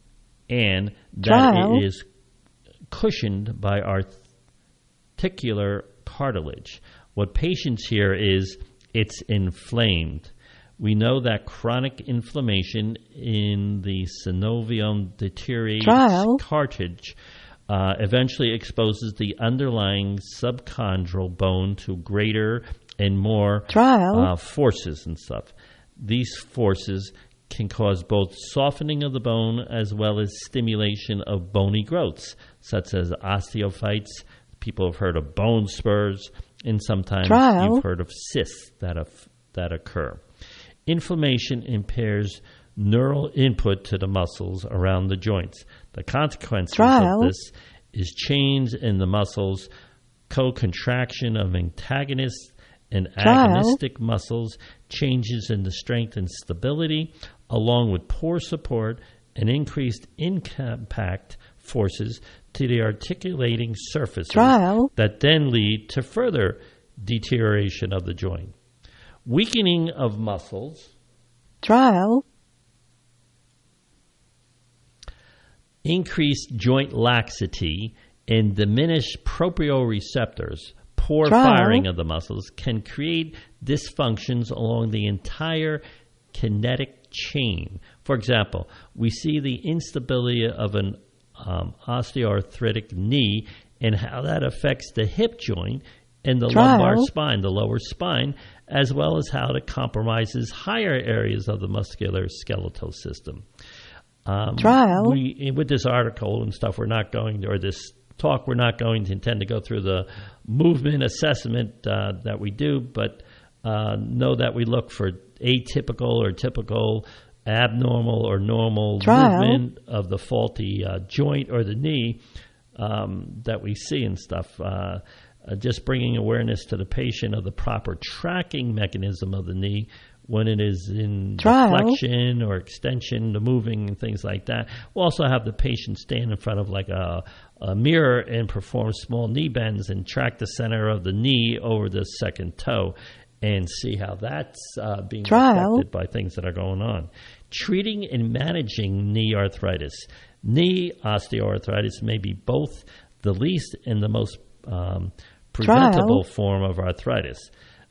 and that Trial. it is cushioned by articular cartilage. What What patients hear is it's inflamed. We know that chronic inflammation in the synovium deteriorates Trial. cartilage uh, eventually exposes the underlying subchondral bone to greater and more Trial. uh, forces and stuff. These forces can cause both softening of the bone as well as stimulation of bony growths, such as osteophytes. People have heard of bone spurs, and sometimes Trial. you've heard of cysts that, have, that occur. Inflammation impairs neural input to the muscles around the joints. The consequences Trial. of this is change in the muscles, co-contraction of antagonists and Trial. agonistic muscles, changes in the strength and stability, along with poor support and increased impact forces to the articulating surfaces Trial. that then lead to further deterioration of the joint. Weakening of muscles, Trial. increased joint laxity, and diminished proprioceptors, poor Trial. firing of the muscles, can create dysfunctions along the entire kinetic chain. For example, we see the instability of an um, osteoarthritic knee and how that affects the hip joint and the Trial. lumbar spine, the lower spine, as well as how it compromises higher areas of the musculoskeletal system. Um, Trial. we, with this article and stuff, we're not going to, or this talk, we're not going to intend to go through the movement assessment uh, that we do, but uh, know that we look for atypical or typical, abnormal or normal Trial. movement of the faulty uh, joint or the knee um, that we see and stuff. Uh, uh, just bringing awareness to the patient of the proper tracking mechanism of the knee when it is in Trial. flexion or extension, the moving and things like that. We'll also have the patient stand in front of like a, a mirror and perform small knee bends and track the center of the knee over the second toe and see how that's uh, being Trial. affected by things that are going on. Treating and managing knee arthritis. Knee osteoarthritis may be both the least and the most um, preventable Trial. form of arthritis.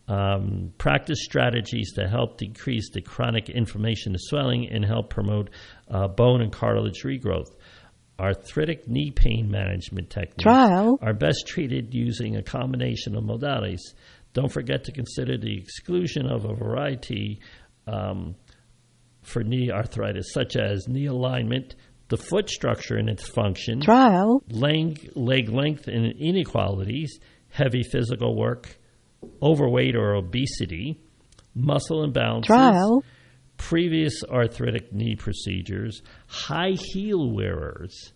Um, practice strategies to help decrease the chronic inflammation and swelling and help promote uh, bone and cartilage regrowth. Arthritic knee pain management techniques Trial. are best treated using a combination of modalities. Don't forget to consider the exclusion of a variety um, for knee arthritis, such as knee alignment, the foot structure and its function, Trial. leg, leg length and inequalities, heavy physical work, overweight or obesity, muscle imbalances, Trial. previous arthritic knee procedures, high heel wearers.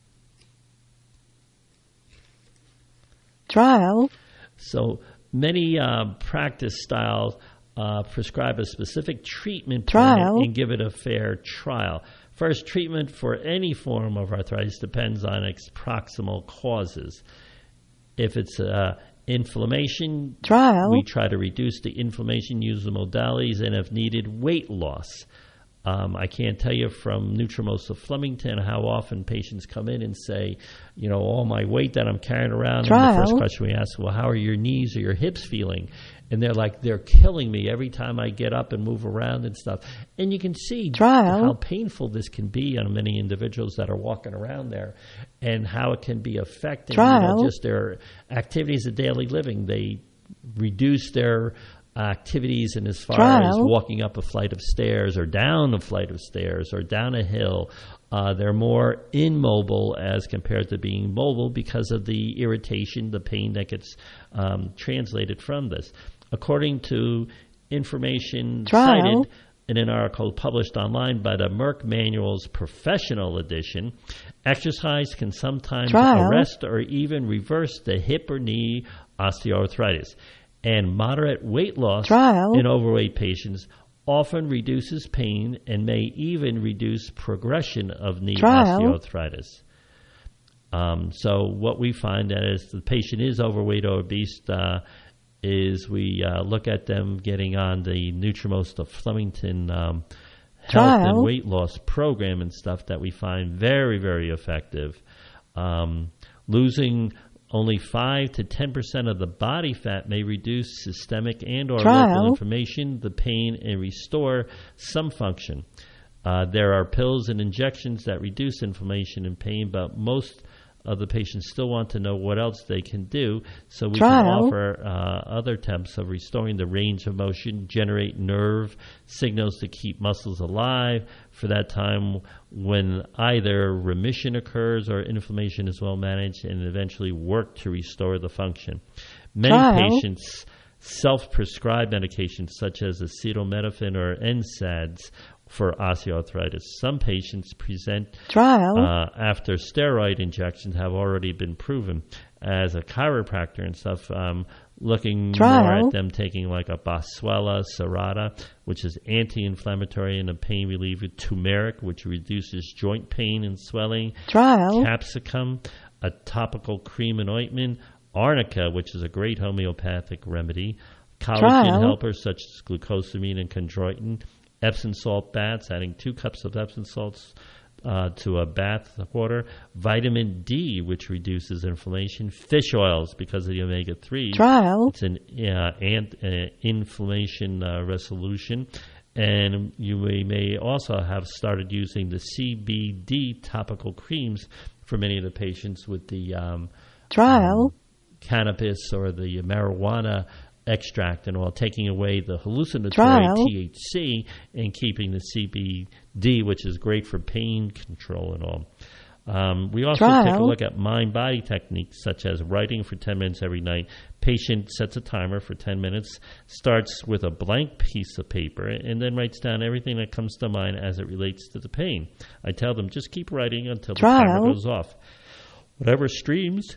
Trial. So many uh, practice styles uh, prescribe a specific treatment Trial. plan and give it a fair trial. First, treatment for any form of arthritis depends on its proximal causes. If it's uh, inflammation, Trial. we try to reduce the inflammation, use the modalities, and if needed, weight loss. Um, I can't tell you from Nutrimost of Flemington how often patients come in and say, you know, all my weight that I'm carrying around, Trial. and the first question we ask, well, how are your knees or your hips feeling? And they're like, they're killing me every time I get up and move around and stuff. And you can see Trial. how painful this can be on many individuals that are walking around there and how it can be affecting you know, Trial. just their activities of daily living. They reduce their activities in as far Trial. as walking up a flight of stairs or down a flight of stairs or down a hill. Uh, they're more immobile as compared to being mobile because of the irritation, the pain that gets um, translated from this. According to information Trial. cited in an article published online by the Merck Manual's Professional Edition, exercise can sometimes Trial. arrest or even reverse the hip or knee osteoarthritis. And moderate weight loss Trial. in overweight patients often reduces pain and may even reduce progression of knee Trial. osteoarthritis. Um, so what we find that is the patient is overweight or obese uh, is we uh, look at them getting on the Nutrimost of Flemington um, health Trial. and weight loss program and stuff that we find very, very effective. Um, losing Only five to ten percent of the body fat may reduce systemic and or Trial. local inflammation, the pain, and restore some function. Uh, there are pills and injections that reduce inflammation and pain, but most of the patients still want to know what else they can do, so we Trial. can offer uh, other attempts of restoring the range of motion, generate nerve signals to keep muscles alive for that time when either remission occurs or inflammation is well managed, and eventually work to restore the function. Many Trial. patients self-prescribe medications such as acetaminophen or N SAIDs for osteoarthritis. Some patients present Trial. uh, after steroid injections have already been proven. As a chiropractor and stuff, um, looking Trial. more at them taking like a Boswellia serrata, which is anti-inflammatory and a pain reliever, turmeric, which reduces joint pain and swelling, Trial. capsicum, a topical cream and ointment, arnica, which is a great homeopathic remedy, collagen Trial. helpers such as glucosamine and chondroitin, Epsom salt baths, adding two cups of Epsom salts uh, to a bath water, vitamin D, which reduces inflammation, fish oils because of the omega three. Trial. It's an uh, ant, uh, inflammation uh, resolution. And you may, may also have started using the C B D topical creams for many of the patients with the um, Trial. um, cannabis or the marijuana extract and all, taking away the hallucinatory Trial. T H C and keeping the C B D, which is great for pain control and all. Um, we also Trial. take a look at mind-body techniques such as writing for ten minutes every night. Patient sets a timer for ten minutes, starts with a blank piece of paper, and then writes down everything that comes to mind as it relates to the pain. I tell them, just keep writing until the Trial. timer goes off. Whatever streams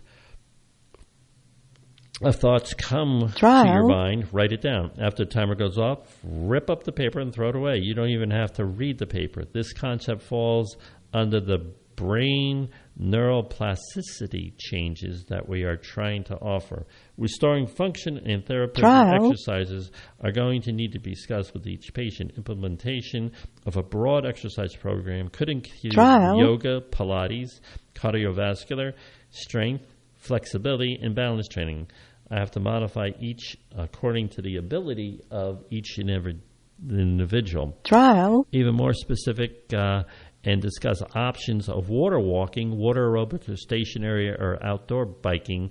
of thoughts come Trial. to your mind, write it down. After the timer goes off, rip up the paper and throw it away. You don't even have to read the paper. This concept falls under the brain neuroplasticity changes that we are trying to offer. Restoring function and therapeutic Trial. exercises are going to need to be discussed with each patient. Implementation of a broad exercise program could include Trial. yoga, Pilates, cardiovascular, strength, flexibility, and balance training. I have to modify each according to the ability of each and every individual. Trial. Even more specific uh, and discuss options of water walking, water aerobic, or stationary or outdoor biking.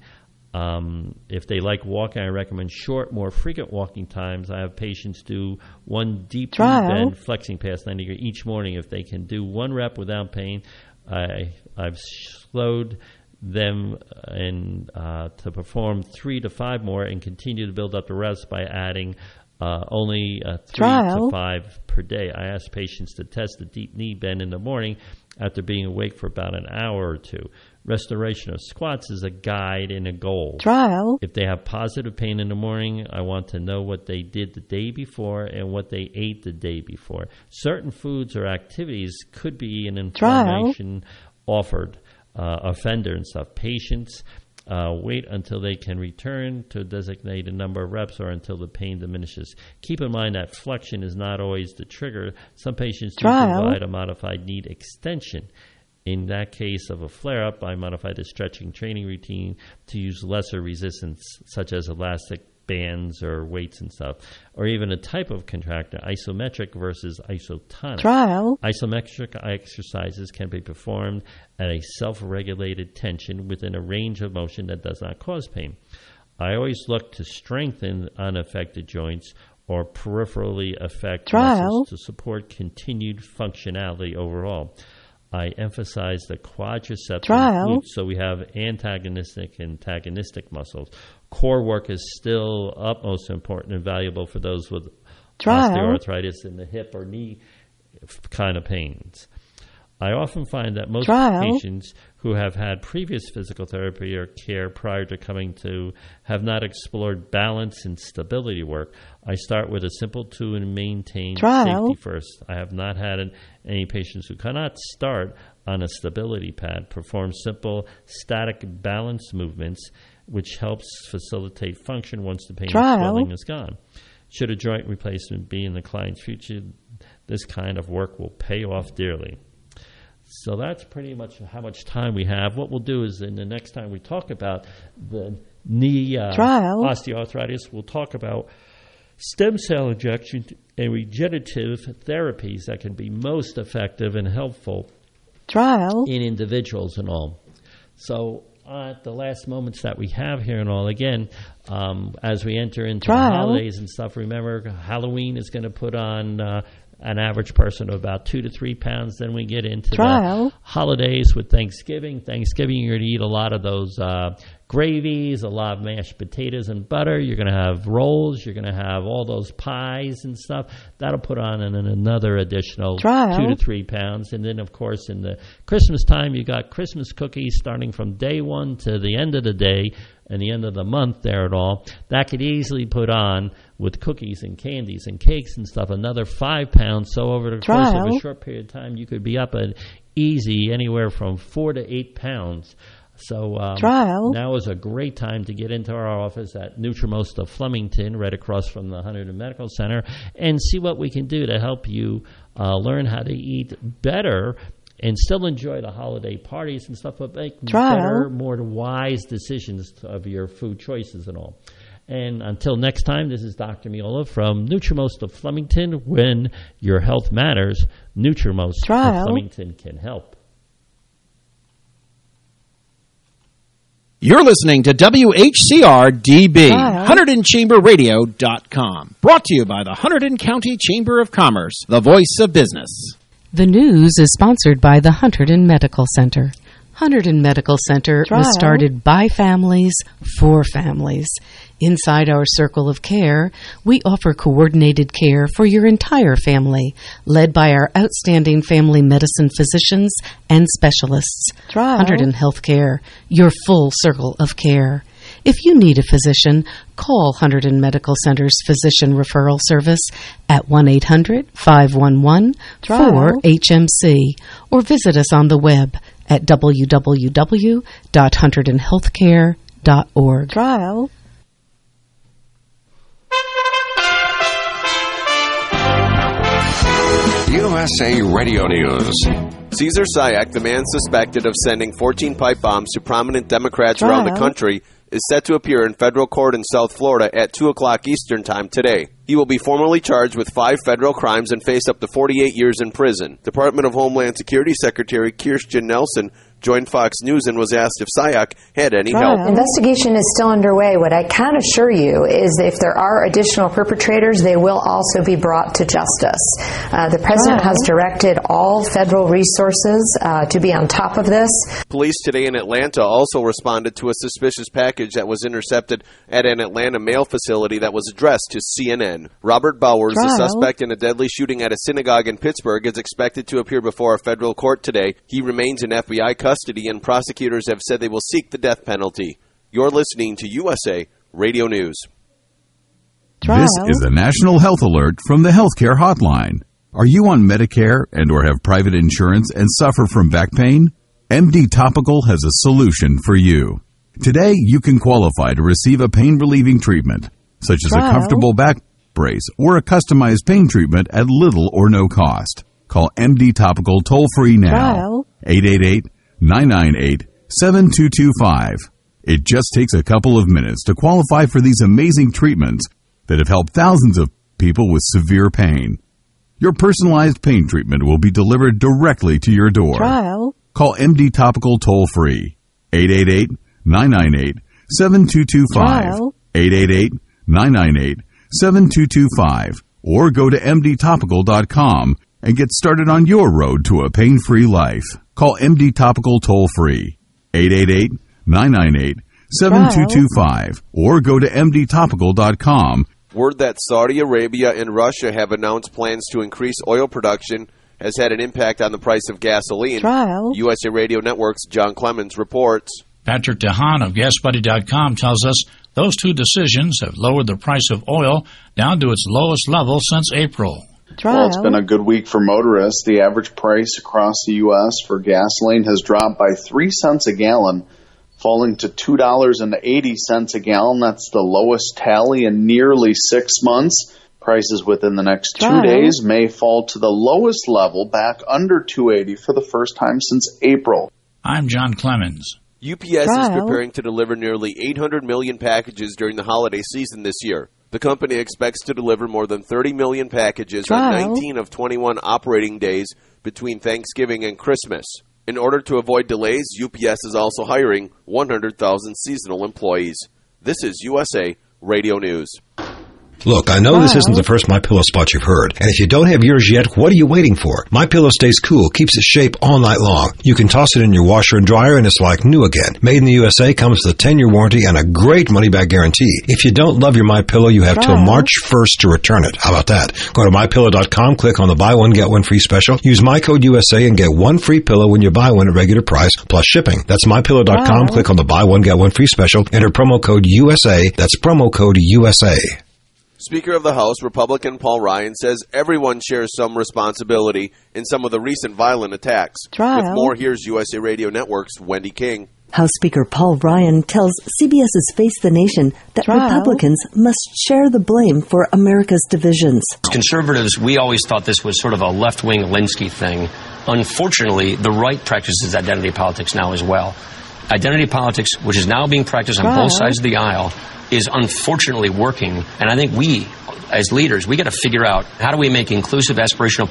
Um, if they like walking, I recommend short, more frequent walking times. I have patients do one deep knee Trial. bend, flexing past ninety degrees each morning. If they can do one rep without pain, I, I've slowed them and uh, to perform three to five more and continue to build up the rest by adding uh, only uh, three Trial. to five per day. I ask patients to test the deep knee bend in the morning after being awake for about an hour or two. Restoration of squats is a guide and a goal. Trial. If they have positive pain in the morning, I want to know what they did the day before and what they ate the day before. Certain foods or activities could be an inflammation offered. Uh, offender and stuff. Patients uh, wait until they can return to a designated number of reps or until the pain diminishes. Keep in mind that flexion is not always the trigger. Some patients do Trial. provide a modified knee extension. In that case of a flare-up, I modify the stretching training routine to use lesser resistance, such as elastic bands or weights and stuff, or even a type of contractor, isometric versus isotonic. Trial. Isometric exercises can be performed at a self-regulated tension within a range of motion that does not cause pain. I always look to strengthen unaffected joints or peripherally affect Trial. muscles to support continued functionality overall. I emphasize the quadriceps Trial. and glutes, so we have antagonistic and antagonistic muscles. Core work is still utmost important and valuable for those with Trial. osteoarthritis in the hip or knee kind of pains. I often find that most Trial. patients who have had previous physical therapy or care prior to coming to have not explored balance and stability work. I start with a simple tool and maintain Trial. safety first. I have not had any patients who cannot start on a stability pad, perform simple static balance movements, which helps facilitate function once the pain Trial. and swelling is gone. Should a joint replacement be in the client's future, this kind of work will pay off dearly. So that's pretty much how much time we have. What we'll do is in the next time we talk about the knee uh, osteoarthritis, we'll talk about stem cell injection and regenerative therapies that can be most effective and helpful Trial. in individuals and all. So uh, at the last moments that we have here and all, again, um, as we enter into Trial. the holidays and stuff, remember Halloween is going to put on uh, an average person of about two to three pounds. Then we get into Trial. the holidays with Thanksgiving. Thanksgiving, you're going to eat a lot of those uh, gravies, a lot of mashed potatoes and butter. You're going to have rolls. You're going to have all those pies and stuff. That'll put on an, an another additional Trial. two to three pounds. And then, of course, in the Christmas time, you got Christmas cookies starting from day one to the end of the day and the end of the month there at all. That could easily put on, with cookies and candies and cakes and stuff, another five pounds. So over the Trial. course of a short period of time, you could be up at easy anywhere from four to eight pounds. So um, Trial. now is a great time to get into our office at Nutrimost of Flemington, right across from the Hunterdon Medical Center, and see what we can do to help you uh, learn how to eat better and still enjoy the holiday parties and stuff, but make Trial. better, more wise decisions of your food choices and all. And until next time, this is Doctor Miola from Nutrimost of Flemington. When your health matters, Nutrimost Trial. of Flemington can help. You're listening to W H C R D B, Trial. Hunterdon Chamber Radio dot com. Brought to you by the Hunterdon County Chamber of Commerce, the voice of business. The news is sponsored by the Hunterdon Medical Center. Hunterdon Medical Center Trial. was started by families for families. Inside our circle of care, we offer coordinated care for your entire family, led by our outstanding family medicine physicians and specialists. Trial. Hunterdon Healthcare, your full circle of care. If you need a physician, call Hunterdon Medical Center's Physician Referral Service at one eight hundred, five one one, four H M C or visit us on the web at w w w dot hunterdon healthcare dot org. Trial. U S A Radio News. Cesar Sayak, the man suspected of sending fourteen pipe bombs to prominent Democrats Trial. around the country, is set to appear in federal court in South Florida at two o'clock Eastern Time today. He will be formally charged with five federal crimes and face up to forty-eight years in prison. Department of Homeland Security Secretary Kirstjen Nelson joined Fox News and was asked if Sayak had any help. Investigation is still underway. What I can assure you is that if there are additional perpetrators, they will also be brought to justice. Uh, the President has directed all federal resources uh, to be on top of this. Police today in Atlanta also responded to a suspicious package that was intercepted at an Atlanta mail facility that was addressed to C N N. Robert Bowers, Trial. the suspect in a deadly shooting at a synagogue in Pittsburgh, is expected to appear before a federal court today. He remains in F B I custody, and prosecutors have said they will seek the death penalty. You're listening to U S A Radio News. Trial. This is the National Health Alert from the Healthcare Hotline. Are you on Medicare and or have private insurance and suffer from back pain? M D Topical has a solution for you. Today, you can qualify to receive a pain-relieving treatment, such as Trial. a comfortable back brace or a customized pain treatment at little or no cost. Call M D Topical toll-free now. Trial. eight eight eight, nine nine eight, seven two two five. It just takes a couple of minutes to qualify for these amazing treatments that have helped thousands of people with severe pain. Your personalized pain treatment will be delivered directly to your door. Trial. Call M D Topical toll-free. eight eight eight, nine nine eight, seven two two five. Trial. eight eight eight, nine nine eight, seven two two five. Or go to m d topical dot com and get started on your road to a pain-free life. Call M D Topical toll-free. eight eight eight, nine nine eight, seven two two five. Or go to m d topical dot com. Word that Saudi Arabia and Russia have announced plans to increase oil production has had an impact on the price of gasoline. Trial. U S A Radio Network's John Clemens reports. Patrick DeHaan of gas buddy dot com tells us those two decisions have lowered the price of oil down to its lowest level since April. Trial. Well, it's been a good week for motorists. The average price across the U S for gasoline has dropped by three cents a gallon, falling to two dollars and eighty cents a gallon. That's the lowest tally in nearly six months. Prices within the next two Trial. days may fall to the lowest level, back under two eighty for the first time since April. I'm John Clemens. U P S Trial. is preparing to deliver nearly eight hundred million packages during the holiday season this year. The company expects to deliver more than thirty million packages on Trial. nineteen of twenty-one operating days between Thanksgiving and Christmas. In order to avoid delays, U P S is also hiring one hundred thousand seasonal employees. This is U S A Radio News. Look, I know Wow. this isn't the first MyPillow spot you've heard, and if you don't have yours yet, what are you waiting for? MyPillow stays cool, keeps its shape all night long. You can toss it in your washer and dryer, and it's like new again. Made in the U S A, comes with a ten-year warranty and a great money-back guarantee. If you don't love your MyPillow, you have till Wow. March first to return it. How about that? Go to my pillow dot com, click on the buy one, get one free special. Use my code U S A and get one free pillow when you buy one at regular price, plus shipping. That's my pillow dot com, Wow. click on the buy one, get one free special. Enter promo code U S A. That's promo code U S A. Speaker of the House, Republican Paul Ryan, says everyone shares some responsibility in some of the recent violent attacks. Trial. With more, here's U S A Radio Network's Wendy King. House Speaker Paul Ryan tells CBS's Face the Nation that Trial. Republicans must share the blame for America's divisions. Conservatives, we always thought this was sort of a left-wing Alinsky thing. Unfortunately, the right practices identity politics now as well. Identity politics, which is now being practiced on Trial. both sides of the aisle, is unfortunately working. And I think we, as leaders, we got to figure out how do we make inclusive, aspirational